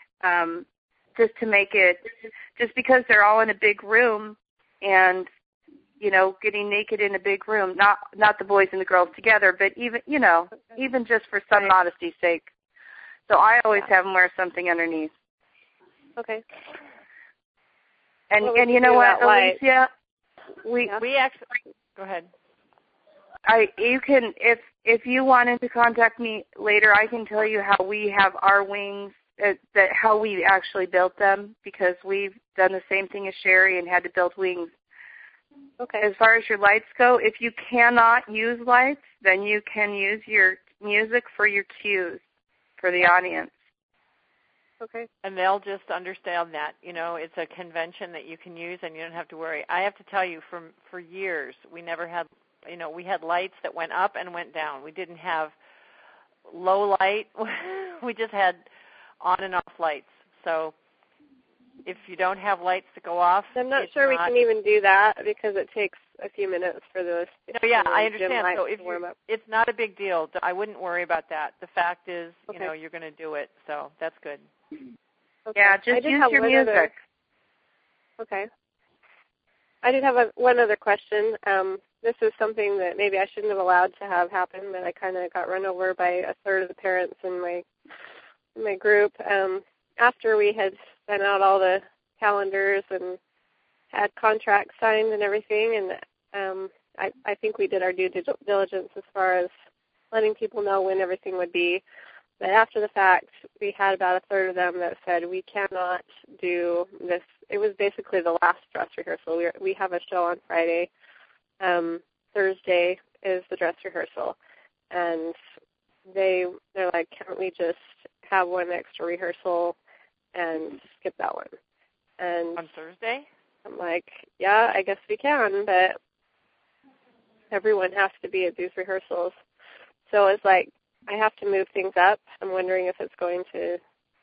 just to make it, just because they're all in a big room and, you know, getting naked in a big room, not the boys and the girls together, but even, you know, even just for some modesty's sake. So I always have them wear something underneath. Okay. And you know what, Alicia? We actually, go ahead. You can, if you wanted to contact me later, I can tell you how we have our wings, how we actually built them, because we've done the same thing as Sherry and had to build wings. Okay. As far as your lights go, if you cannot use lights, then you can use your music for your cues for the audience. Okay. And they'll just understand that, you know, it's a convention that you can use and you don't have to worry. I have to tell you, for years, we never had, you know, we had lights that went up and went down. We didn't have low light. We just had on and off lights. So if you don't have lights to go off, I'm not sure we can even do that because it takes a few minutes for those. No, yeah, I understand. So if warm up. It's not a big deal. I wouldn't worry about that. The fact is, you know, you're going to do it, so that's good. Okay. Yeah, just use your music. Okay. I did have one other question. This is something that maybe I shouldn't have allowed to have happen, but I kind of got run over by a third of the parents in my group. After we had sent out all the calendars and had contracts signed and everything, and I think we did our due diligence as far as letting people know when everything would be. But after the fact, we had about a third of them that said, we cannot do this. It was basically the last dress rehearsal. We have a show on Friday. Thursday is the dress rehearsal. And they're like, can't we just have one extra rehearsal and skip that one? And on Thursday? I'm like, yeah, I guess we can, but everyone has to be at these rehearsals. So it's like, I have to move things up. I'm wondering if it's going to,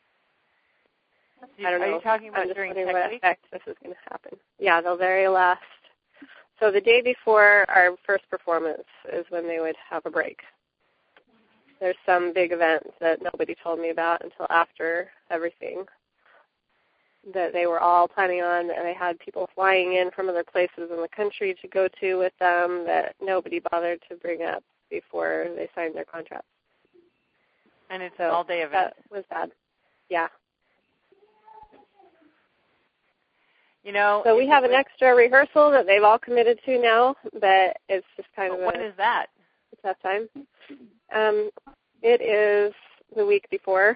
I don't know. Are you talking about I'm just during wondering Tech what Week? effect this is going to happen. Yeah, the very last. So the day before our first performance is when they would have a break. There's some big event that nobody told me about until after everything that they were all planning on, and they had people flying in from other places in the country to go to with them that nobody bothered to bring up before they signed their contract. And it's an all-day event. That was bad. Yeah. You know. So we have an extra rehearsal that they've all committed to now, but it's just kind of when is that? a tough time. It is the week before.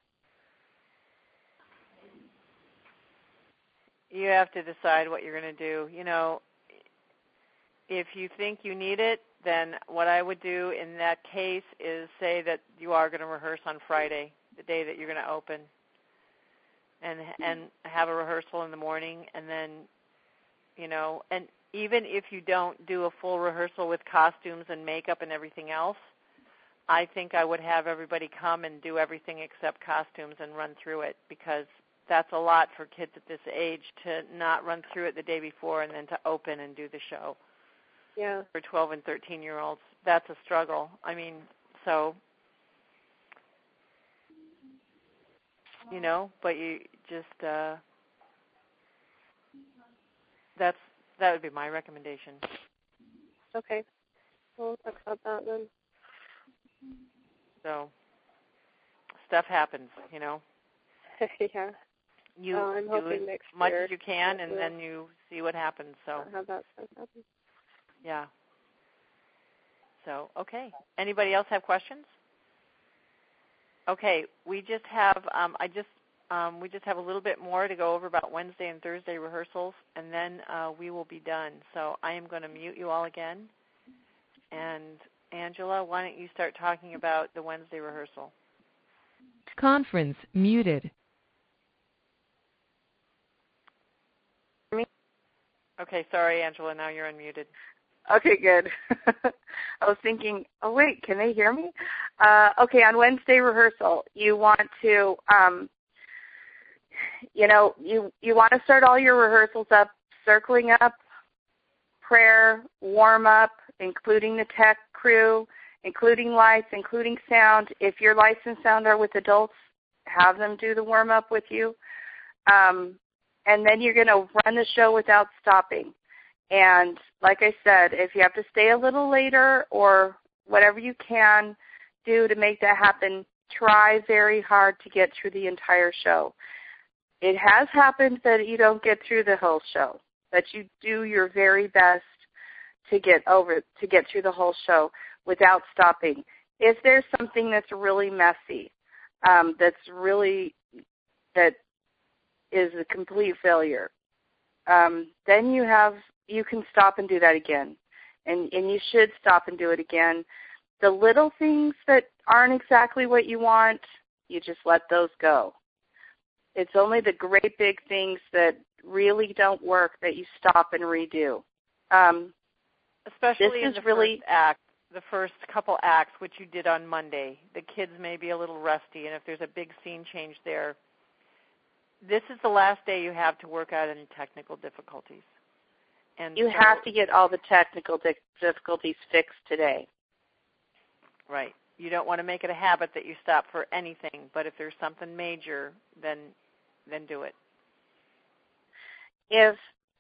You have to decide what you're going to do. You know, if you think you need it, then what I would do in that case is say that you are going to rehearse on Friday, the day that you're going to open, and have a rehearsal in the morning, and then, you know, and even if you don't do a full rehearsal with costumes and makeup and everything else, I think I would have everybody come and do everything except costumes and run through it, because that's a lot for kids at this age to not run through it the day before and then to open and do the show. Yeah. For 12 and 13-year-olds, that's a struggle. I mean, so, you know, but you just, that would be my recommendation. Okay. We'll talk about that then. So, stuff happens, you know. Yeah. You I'm do hoping as next much year. as you can, and then you see what happens. So I'll have that stuff happen. yeah. So okay. Anybody else have questions? Okay, we just have we just have a little bit more to go over about Wednesday and Thursday rehearsals, and then we will be done. So I am going to mute you all again. And Angela, why don't you start talking about the Wednesday rehearsal? Conference muted. Okay, sorry, Angela. Now you're unmuted. Okay, good. I was thinking, oh, wait, can they hear me? Okay, on Wednesday rehearsal, you want to, you want to start all your rehearsals up, circling up, prayer, warm-up, including the tech crew, including lights, including sound. If your lights and sound are with adults, have them do the warm-up with you. And then you're going to run the show without stopping. And like I said, if you have to stay a little later or whatever you can do to make that happen, try very hard to get through the entire show. It has happened that you don't get through the whole show, but you do your very best to get through the whole show without stopping. If there's something that's really messy, that is a complete failure, then you can stop and do that again. And you should stop and do it again. The little things that aren't exactly what you want, you just let those go. It's only the great big things that really don't work that you stop and redo. Especially in the first act, the first couple acts, which you did on Monday. The kids may be a little rusty, and if there's a big scene change there, this is the last day you have to work out any technical difficulties. And you have to get all the technical difficulties fixed today. Right. You don't want to make it a habit that you stop for anything, but if there's something major, then do it. If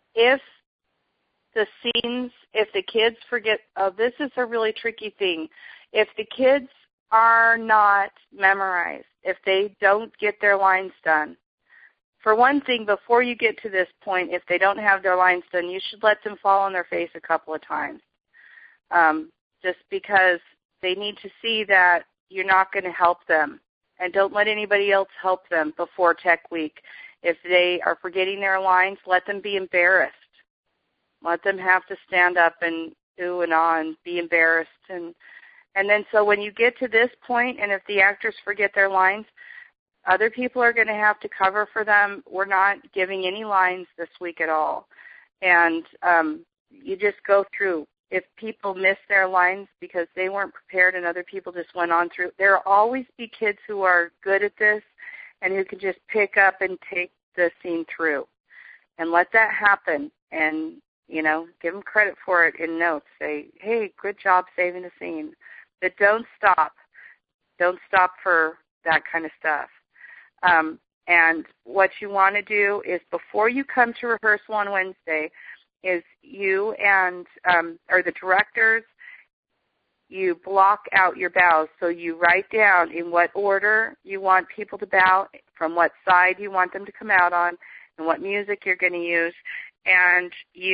the kids forget, this is a really tricky thing. If the kids are not memorized, if they don't get their lines done, for one thing, before you get to this point, if they don't have their lines done, you should let them fall on their face a couple of times, just because they need to see that you're not going to help them. And don't let anybody else help them before Tech Week. If they are forgetting their lines, let them be embarrassed. Let them have to stand up and ooh and ah and be embarrassed. And then so when you get to this point, and if the actors forget their lines, other people are going to have to cover for them. We're not giving any lines this week at all. And you just go through. If people miss their lines because they weren't prepared and other people just went on through, there will always be kids who are good at this and who can just pick up and take the scene through. And let that happen and, give them credit for it in notes. Say, hey, good job saving the scene. But don't stop. Don't stop for that kind of stuff. And what you want to do is before you come to rehearsal on Wednesday is you and or the directors, you block out your bows. So you write down in what order you want people to bow, from what side you want them to come out on, and what music you're going to use. And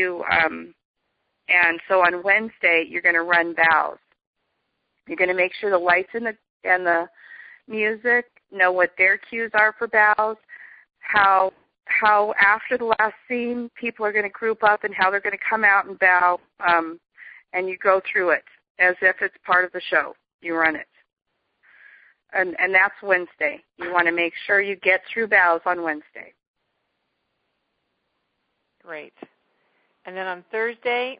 and so on Wednesday you're going to run bows. You're going to make sure the lights and the music know what their cues are for bows, how after the last scene people are going to group up and how they're going to come out and bow, and you go through it as if it's part of the show. You run it. And that's Wednesday. You want to make sure you get through bows on Wednesday. Great. And then on Thursday,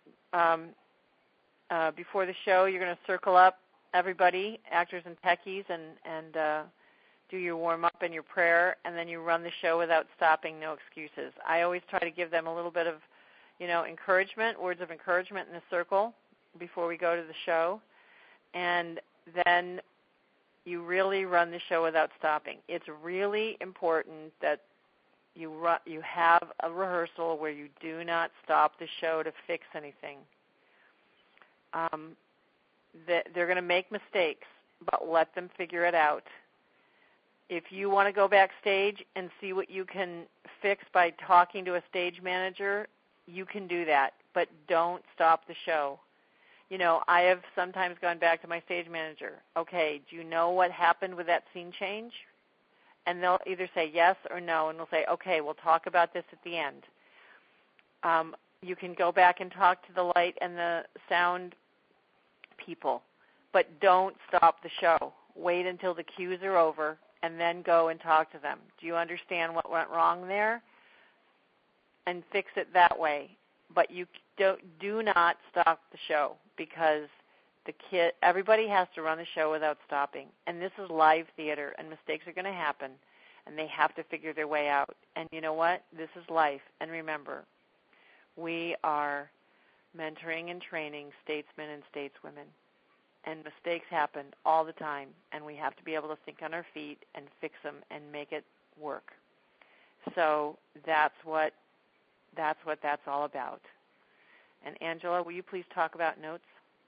before the show, you're going to circle up everybody, actors and techies, and do your warm-up and your prayer, and then you run the show without stopping, no excuses. I always try to give them a little bit of, encouragement, words of encouragement in the circle before we go to the show, and then you really run the show without stopping. It's really important that you have a rehearsal where you do not stop the show to fix anything. They're going to make mistakes, but let them figure it out. If you want to go backstage and see what you can fix by talking to a stage manager, you can do that, but don't stop the show. You know, I have sometimes gone back to my stage manager. Okay, do you know what happened with that scene change? And they'll either say yes or no, and we'll say, okay, we'll talk about this at the end. You can go back and talk to the light and the sound people, but don't stop the show. Wait until the cues are over, and then go and talk to them. Do you understand what went wrong there? And fix it that way. But you do not stop the show, because everybody has to run the show without stopping. And this is live theater, and mistakes are going to happen, and they have to figure their way out. And you know what? This is life. And remember, we are mentoring and training statesmen and stateswomen. And mistakes happen all the time, and we have to be able to think on our feet and fix them and make it work. So that's what that's all about. And Angela, will you please talk about notes?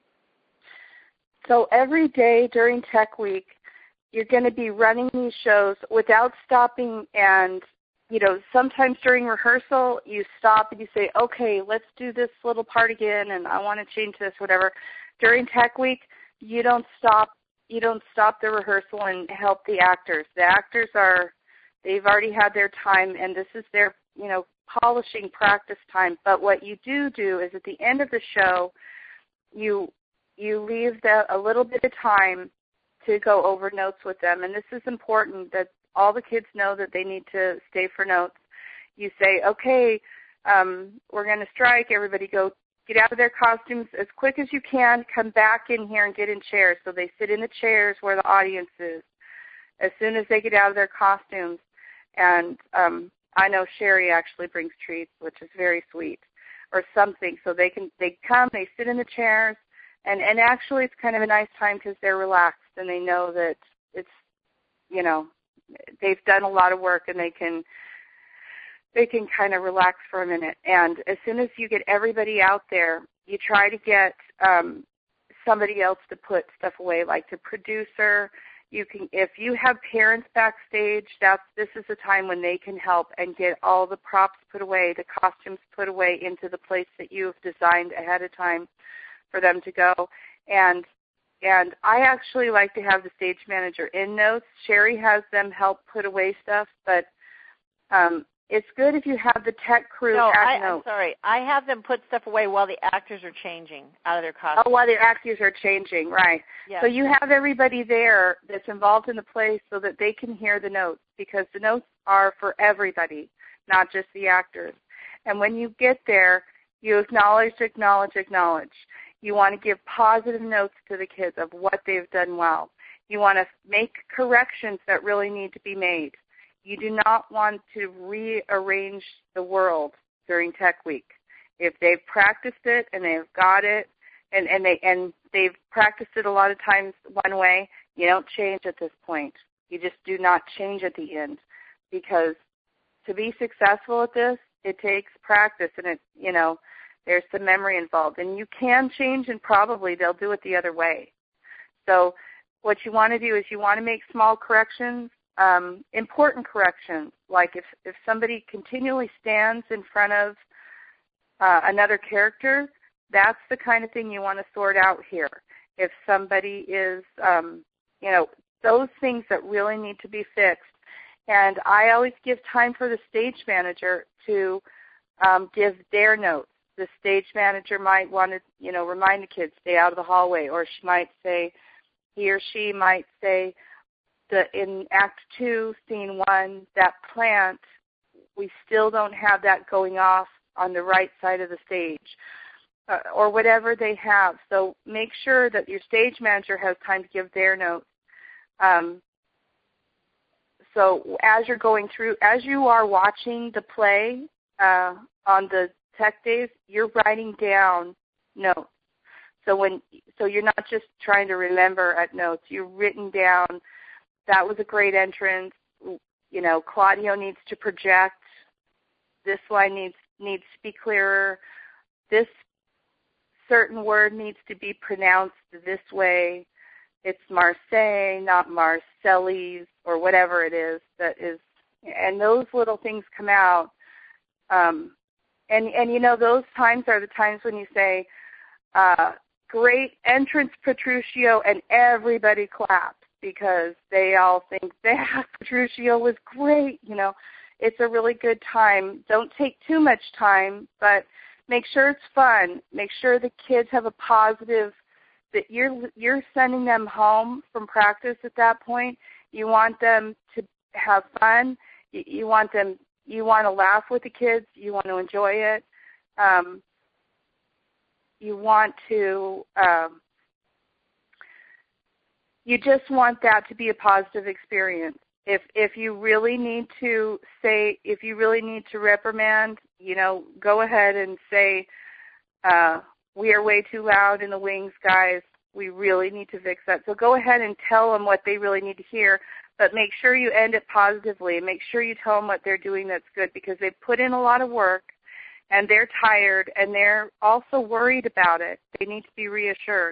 So every day during Tech Week, you're going to be running these shows without stopping, and sometimes during rehearsal you stop and you say, okay, let's do this little part again, and I want to change this, whatever. During Tech Week, you don't stop the rehearsal and help the actors. The actors they've already had their time, and this is their, polishing practice time. But what you do is at the end of the show, you leave a little bit of time to go over notes with them. And this is important that all the kids know that they need to stay for notes. You say, okay, we're going to strike. Everybody go get out of their costumes as quick as you can. Come back in here and get in chairs. So they sit in the chairs where the audience is as soon as they get out of their costumes. And I know Sherry actually brings treats, which is very sweet, or something. So they come, they sit in the chairs, and actually it's kind of a nice time because they're relaxed and they know that it's, they've done a lot of work, and they can kind of relax for a minute. And as soon as you get everybody out there, you try to get somebody else to put stuff away, like the producer. You can, if you have parents backstage, this is the time when they can help and get all the props put away, the costumes put away into the place that you've designed ahead of time for them to go. And I actually like to have the stage manager in notes. Sherry has them help put away stuff, but it's good if you have the tech crew add notes. I'm sorry. I have them put stuff away while the actors are changing out of their costumes. Oh, while the actors are changing, right. Yes. So you have everybody there that's involved in the play so that they can hear the notes, because the notes are for everybody, not just the actors. And when you get there, you acknowledge. You want to give positive notes to the kids of what they've done well. You want to make corrections that really need to be made. You do not want to rearrange the world during Tech Week. If they've practiced it and they've got it, and they've practiced it a lot of times one way, you don't change at this point. You just do not change at the end, because to be successful at this, it takes practice, and there's some memory involved. And you can change, and probably they'll do it the other way. So what you want to do is you want to make small corrections. Important corrections, like if somebody continually stands in front of another character, that's the kind of thing you want to sort out here. If somebody is, those things that really need to be fixed. And I always give time for the stage manager to give their notes. The stage manager might want to, remind the kids, stay out of the hallway, or he or she might say, in Act 2, Scene 1, that plant, we still don't have that going off on the right side of the stage, or whatever they have. So make sure that your stage manager has time to give their notes. So as you are watching the play on the Tech Days, you're writing down notes. So you're not just trying to remember at notes. You've written down, that was a great entrance. Claudio needs to project. This line needs to be clearer. This certain word needs to be pronounced this way. it's Marseille, not Marcelli's, or whatever it is that is, and those little things come out. And those times are the times when you say, great entrance, Petruchio, and everybody claps because they all think that Petruchio was great. It's a really good time. Don't take too much time, but make sure it's fun. Make sure the kids have a positive, that you're sending them home from practice at that point. You want them to have fun. You want to laugh with the kids. You want to enjoy it. You want to, you just want that to be a positive experience. If you really need to reprimand, go ahead and say, we are way too loud in the wings, guys. We really need to fix that. So go ahead and tell them what they really need to hear, but make sure you end it positively. Make sure you tell them what they're doing that's good, because they've put in a lot of work, and they're tired, and they're also worried about it. They need to be reassured.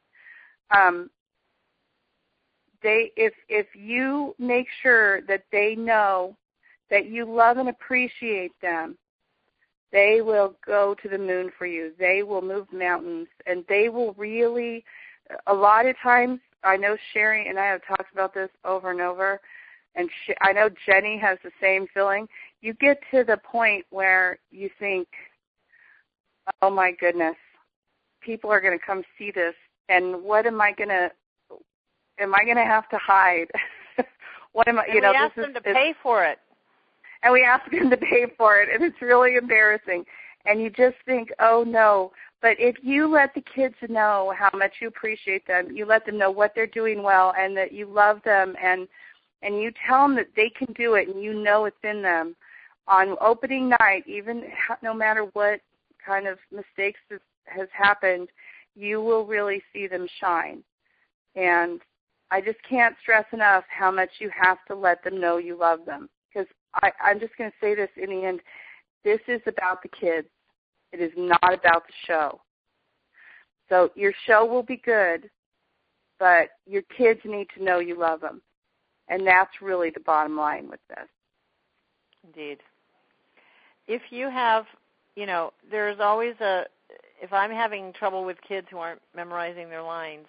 If you make sure that they know that you love and appreciate them, they will go to the moon for you. They will move mountains, and they will really, a lot of times, I know Sherry and I have talked about this over and over, and I know Jenny has the same feeling. You get to the point where you think, oh my goodness, people are going to come see this, and what am I going to have to hide? What am I? And we ask them to pay for it. And we ask them to pay for it, and it's really embarrassing. And you just think, oh no. But if you let the kids know how much you appreciate them, you let them know what they're doing well, and that you love them, and you tell them that they can do it, and you know it's in them. On opening night, even no matter what kind of mistakes has happened, you will really see them shine. And I just can't stress enough how much you have to let them know you love them. Because I'm just going to say this in the end, this is about the kids. It is not about the show. So your show will be good, but your kids need to know you love them. And that's really the bottom line with this. Indeed. If you have, there's always if I'm having trouble with kids who aren't memorizing their lines,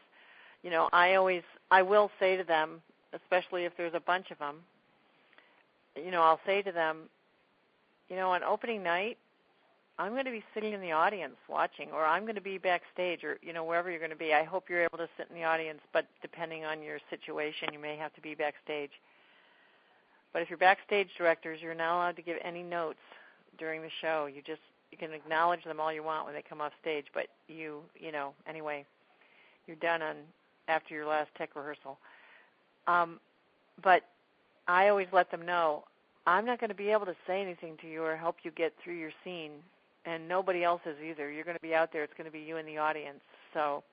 I will say to them, especially if there's a bunch of them, I'll say to them, on opening night, I'm going to be sitting in the audience watching, or I'm going to be backstage, or, wherever you're going to be. I hope you're able to sit in the audience, but depending on your situation, you may have to be backstage. But if you're backstage directors, you're not allowed to give any notes during the show. You can acknowledge them all you want when they come off stage, but anyway, you're done after your last tech rehearsal. But I always let them know, I'm not going to be able to say anything to you or help you get through your scene, and nobody else is either. You're going to be out there. It's going to be you in the audience. So,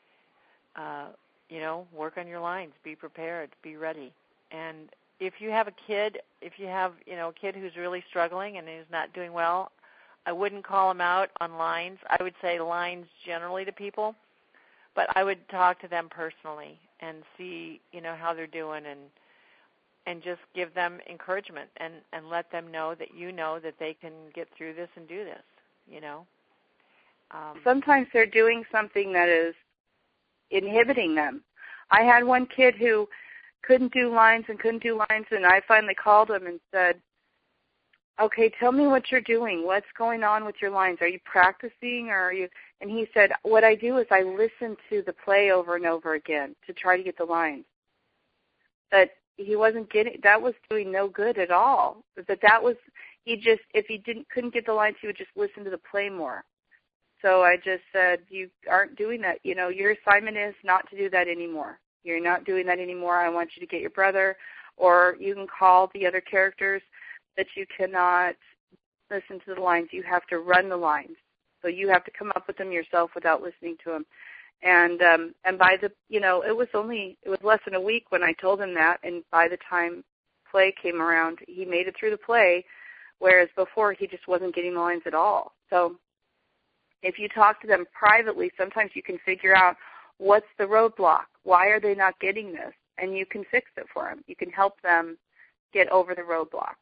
work on your lines. Be prepared. Be ready. And if you have a kid, a kid who's really struggling and who's not doing well, I wouldn't call them out on lines. I would say lines generally to people, but I would talk to them personally and see, how they're doing, and just give them encouragement and let them know that they can get through this and do this, Sometimes they're doing something that is inhibiting them. I had one kid who couldn't do lines, and I finally called him and said, okay, tell me what you're doing. What's going on with your lines? Are you practicing, or are you? And he said, what I do is I listen to the play over and over again to try to get the lines. But he wasn't getting, that was doing no good at all. But that was, if he couldn't get the lines, he would just listen to the play more. So I just said, you aren't doing that. Your assignment is not to do that anymore. You're not doing that anymore. I want you to get your brother, or you can call the other characters, that you cannot listen to the lines. You have to run the lines. So you have to come up with them yourself without listening to them. And by the, it was less than a week when I told him that, and by the time play came around, he made it through the play, whereas before he just wasn't getting the lines at all. So if you talk to them privately, sometimes you can figure out what's the roadblock? Why are they not getting this? And you can fix it for them. You can help them get over the roadblock.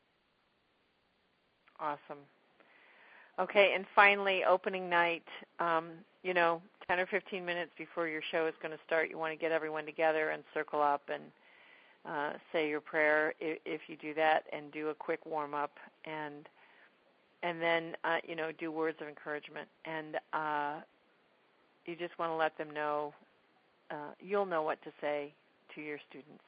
Awesome. Okay, and finally, opening night, 10 or 15 minutes before your show is going to start, you want to get everyone together and circle up and say your prayer if you do that, and do a quick warm-up, and then, do words of encouragement. And you just want to let them know, you'll know what to say to your students,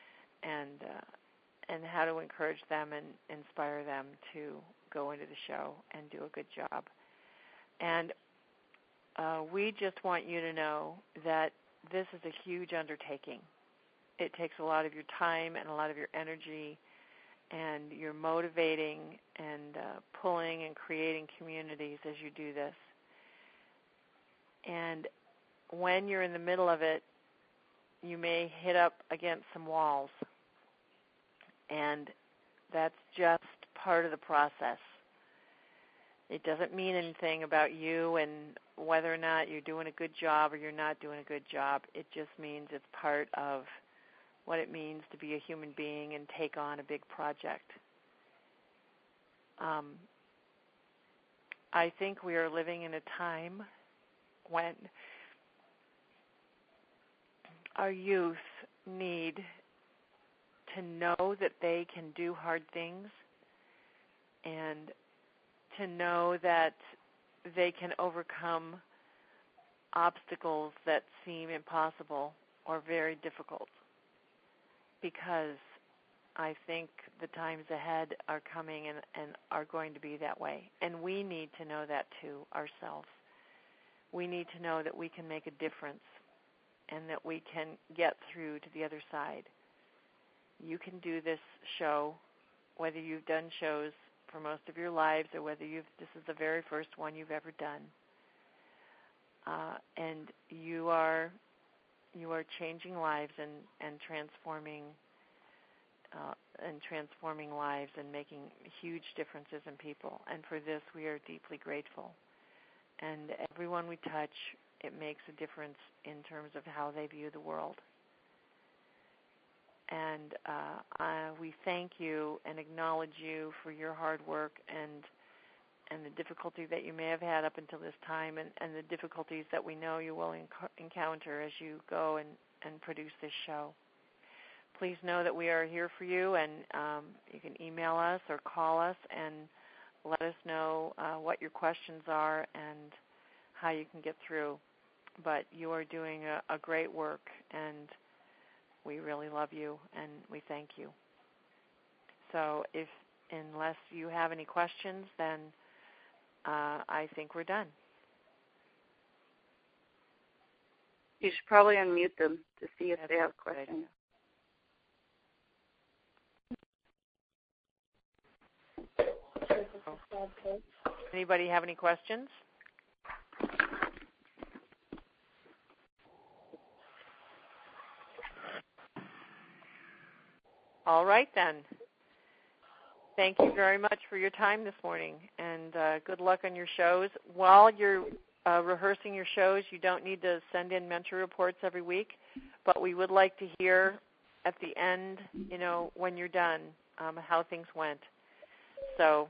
and how to encourage them and inspire them to go into the show and do a good job. And we just want you to know that this is a huge undertaking. It takes a lot of your time and a lot of your energy, and you're motivating and pulling and creating communities as you do this. And when you're in the middle of it, you may hit up against some walls, and that's just part of the process. It doesn't mean anything about you and whether or not you're doing a good job or you're not doing a good job. It just means it's part of what it means to be a human being and take on a big project. I think we are living in a time when our youth need to know that they can do hard things, and to know that they can overcome obstacles that seem impossible or very difficult, because I think the times ahead are coming and are going to be that way. And we need to know that too ourselves. We need to know that we can make a difference and that we can get through to the other side. You can do this show, whether you've done shows for most of your lives or whether this is the very first one you've ever done. And you are changing lives and transforming lives and making huge differences in people. And for this, we are deeply grateful. And everyone we touch, it makes a difference in terms of how they view the world. And we thank you and acknowledge you for your hard work and the difficulty that you may have had up until this time, and the difficulties that we know you will encounter as you go and produce this show. Please know that we are here for you, and you can email us or call us and let us know what your questions are and how you can get through. But you are doing a great work, and we really love you, and we thank you. So unless you have any questions, then I think we're done. You should probably unmute them to see if they have questions. Anybody have any questions? All right, then. Thank you very much for your time this morning, and good luck on your shows. While you're rehearsing your shows, you don't need to send in mentor reports every week, but we would like to hear at the end, when you're done, how things went. So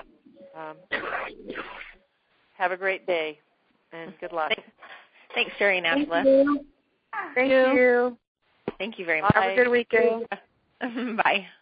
have a great day, and good luck. Thanks, Sherry and Angela. Thank you. Thank you very much. Have a good weekend. Bye.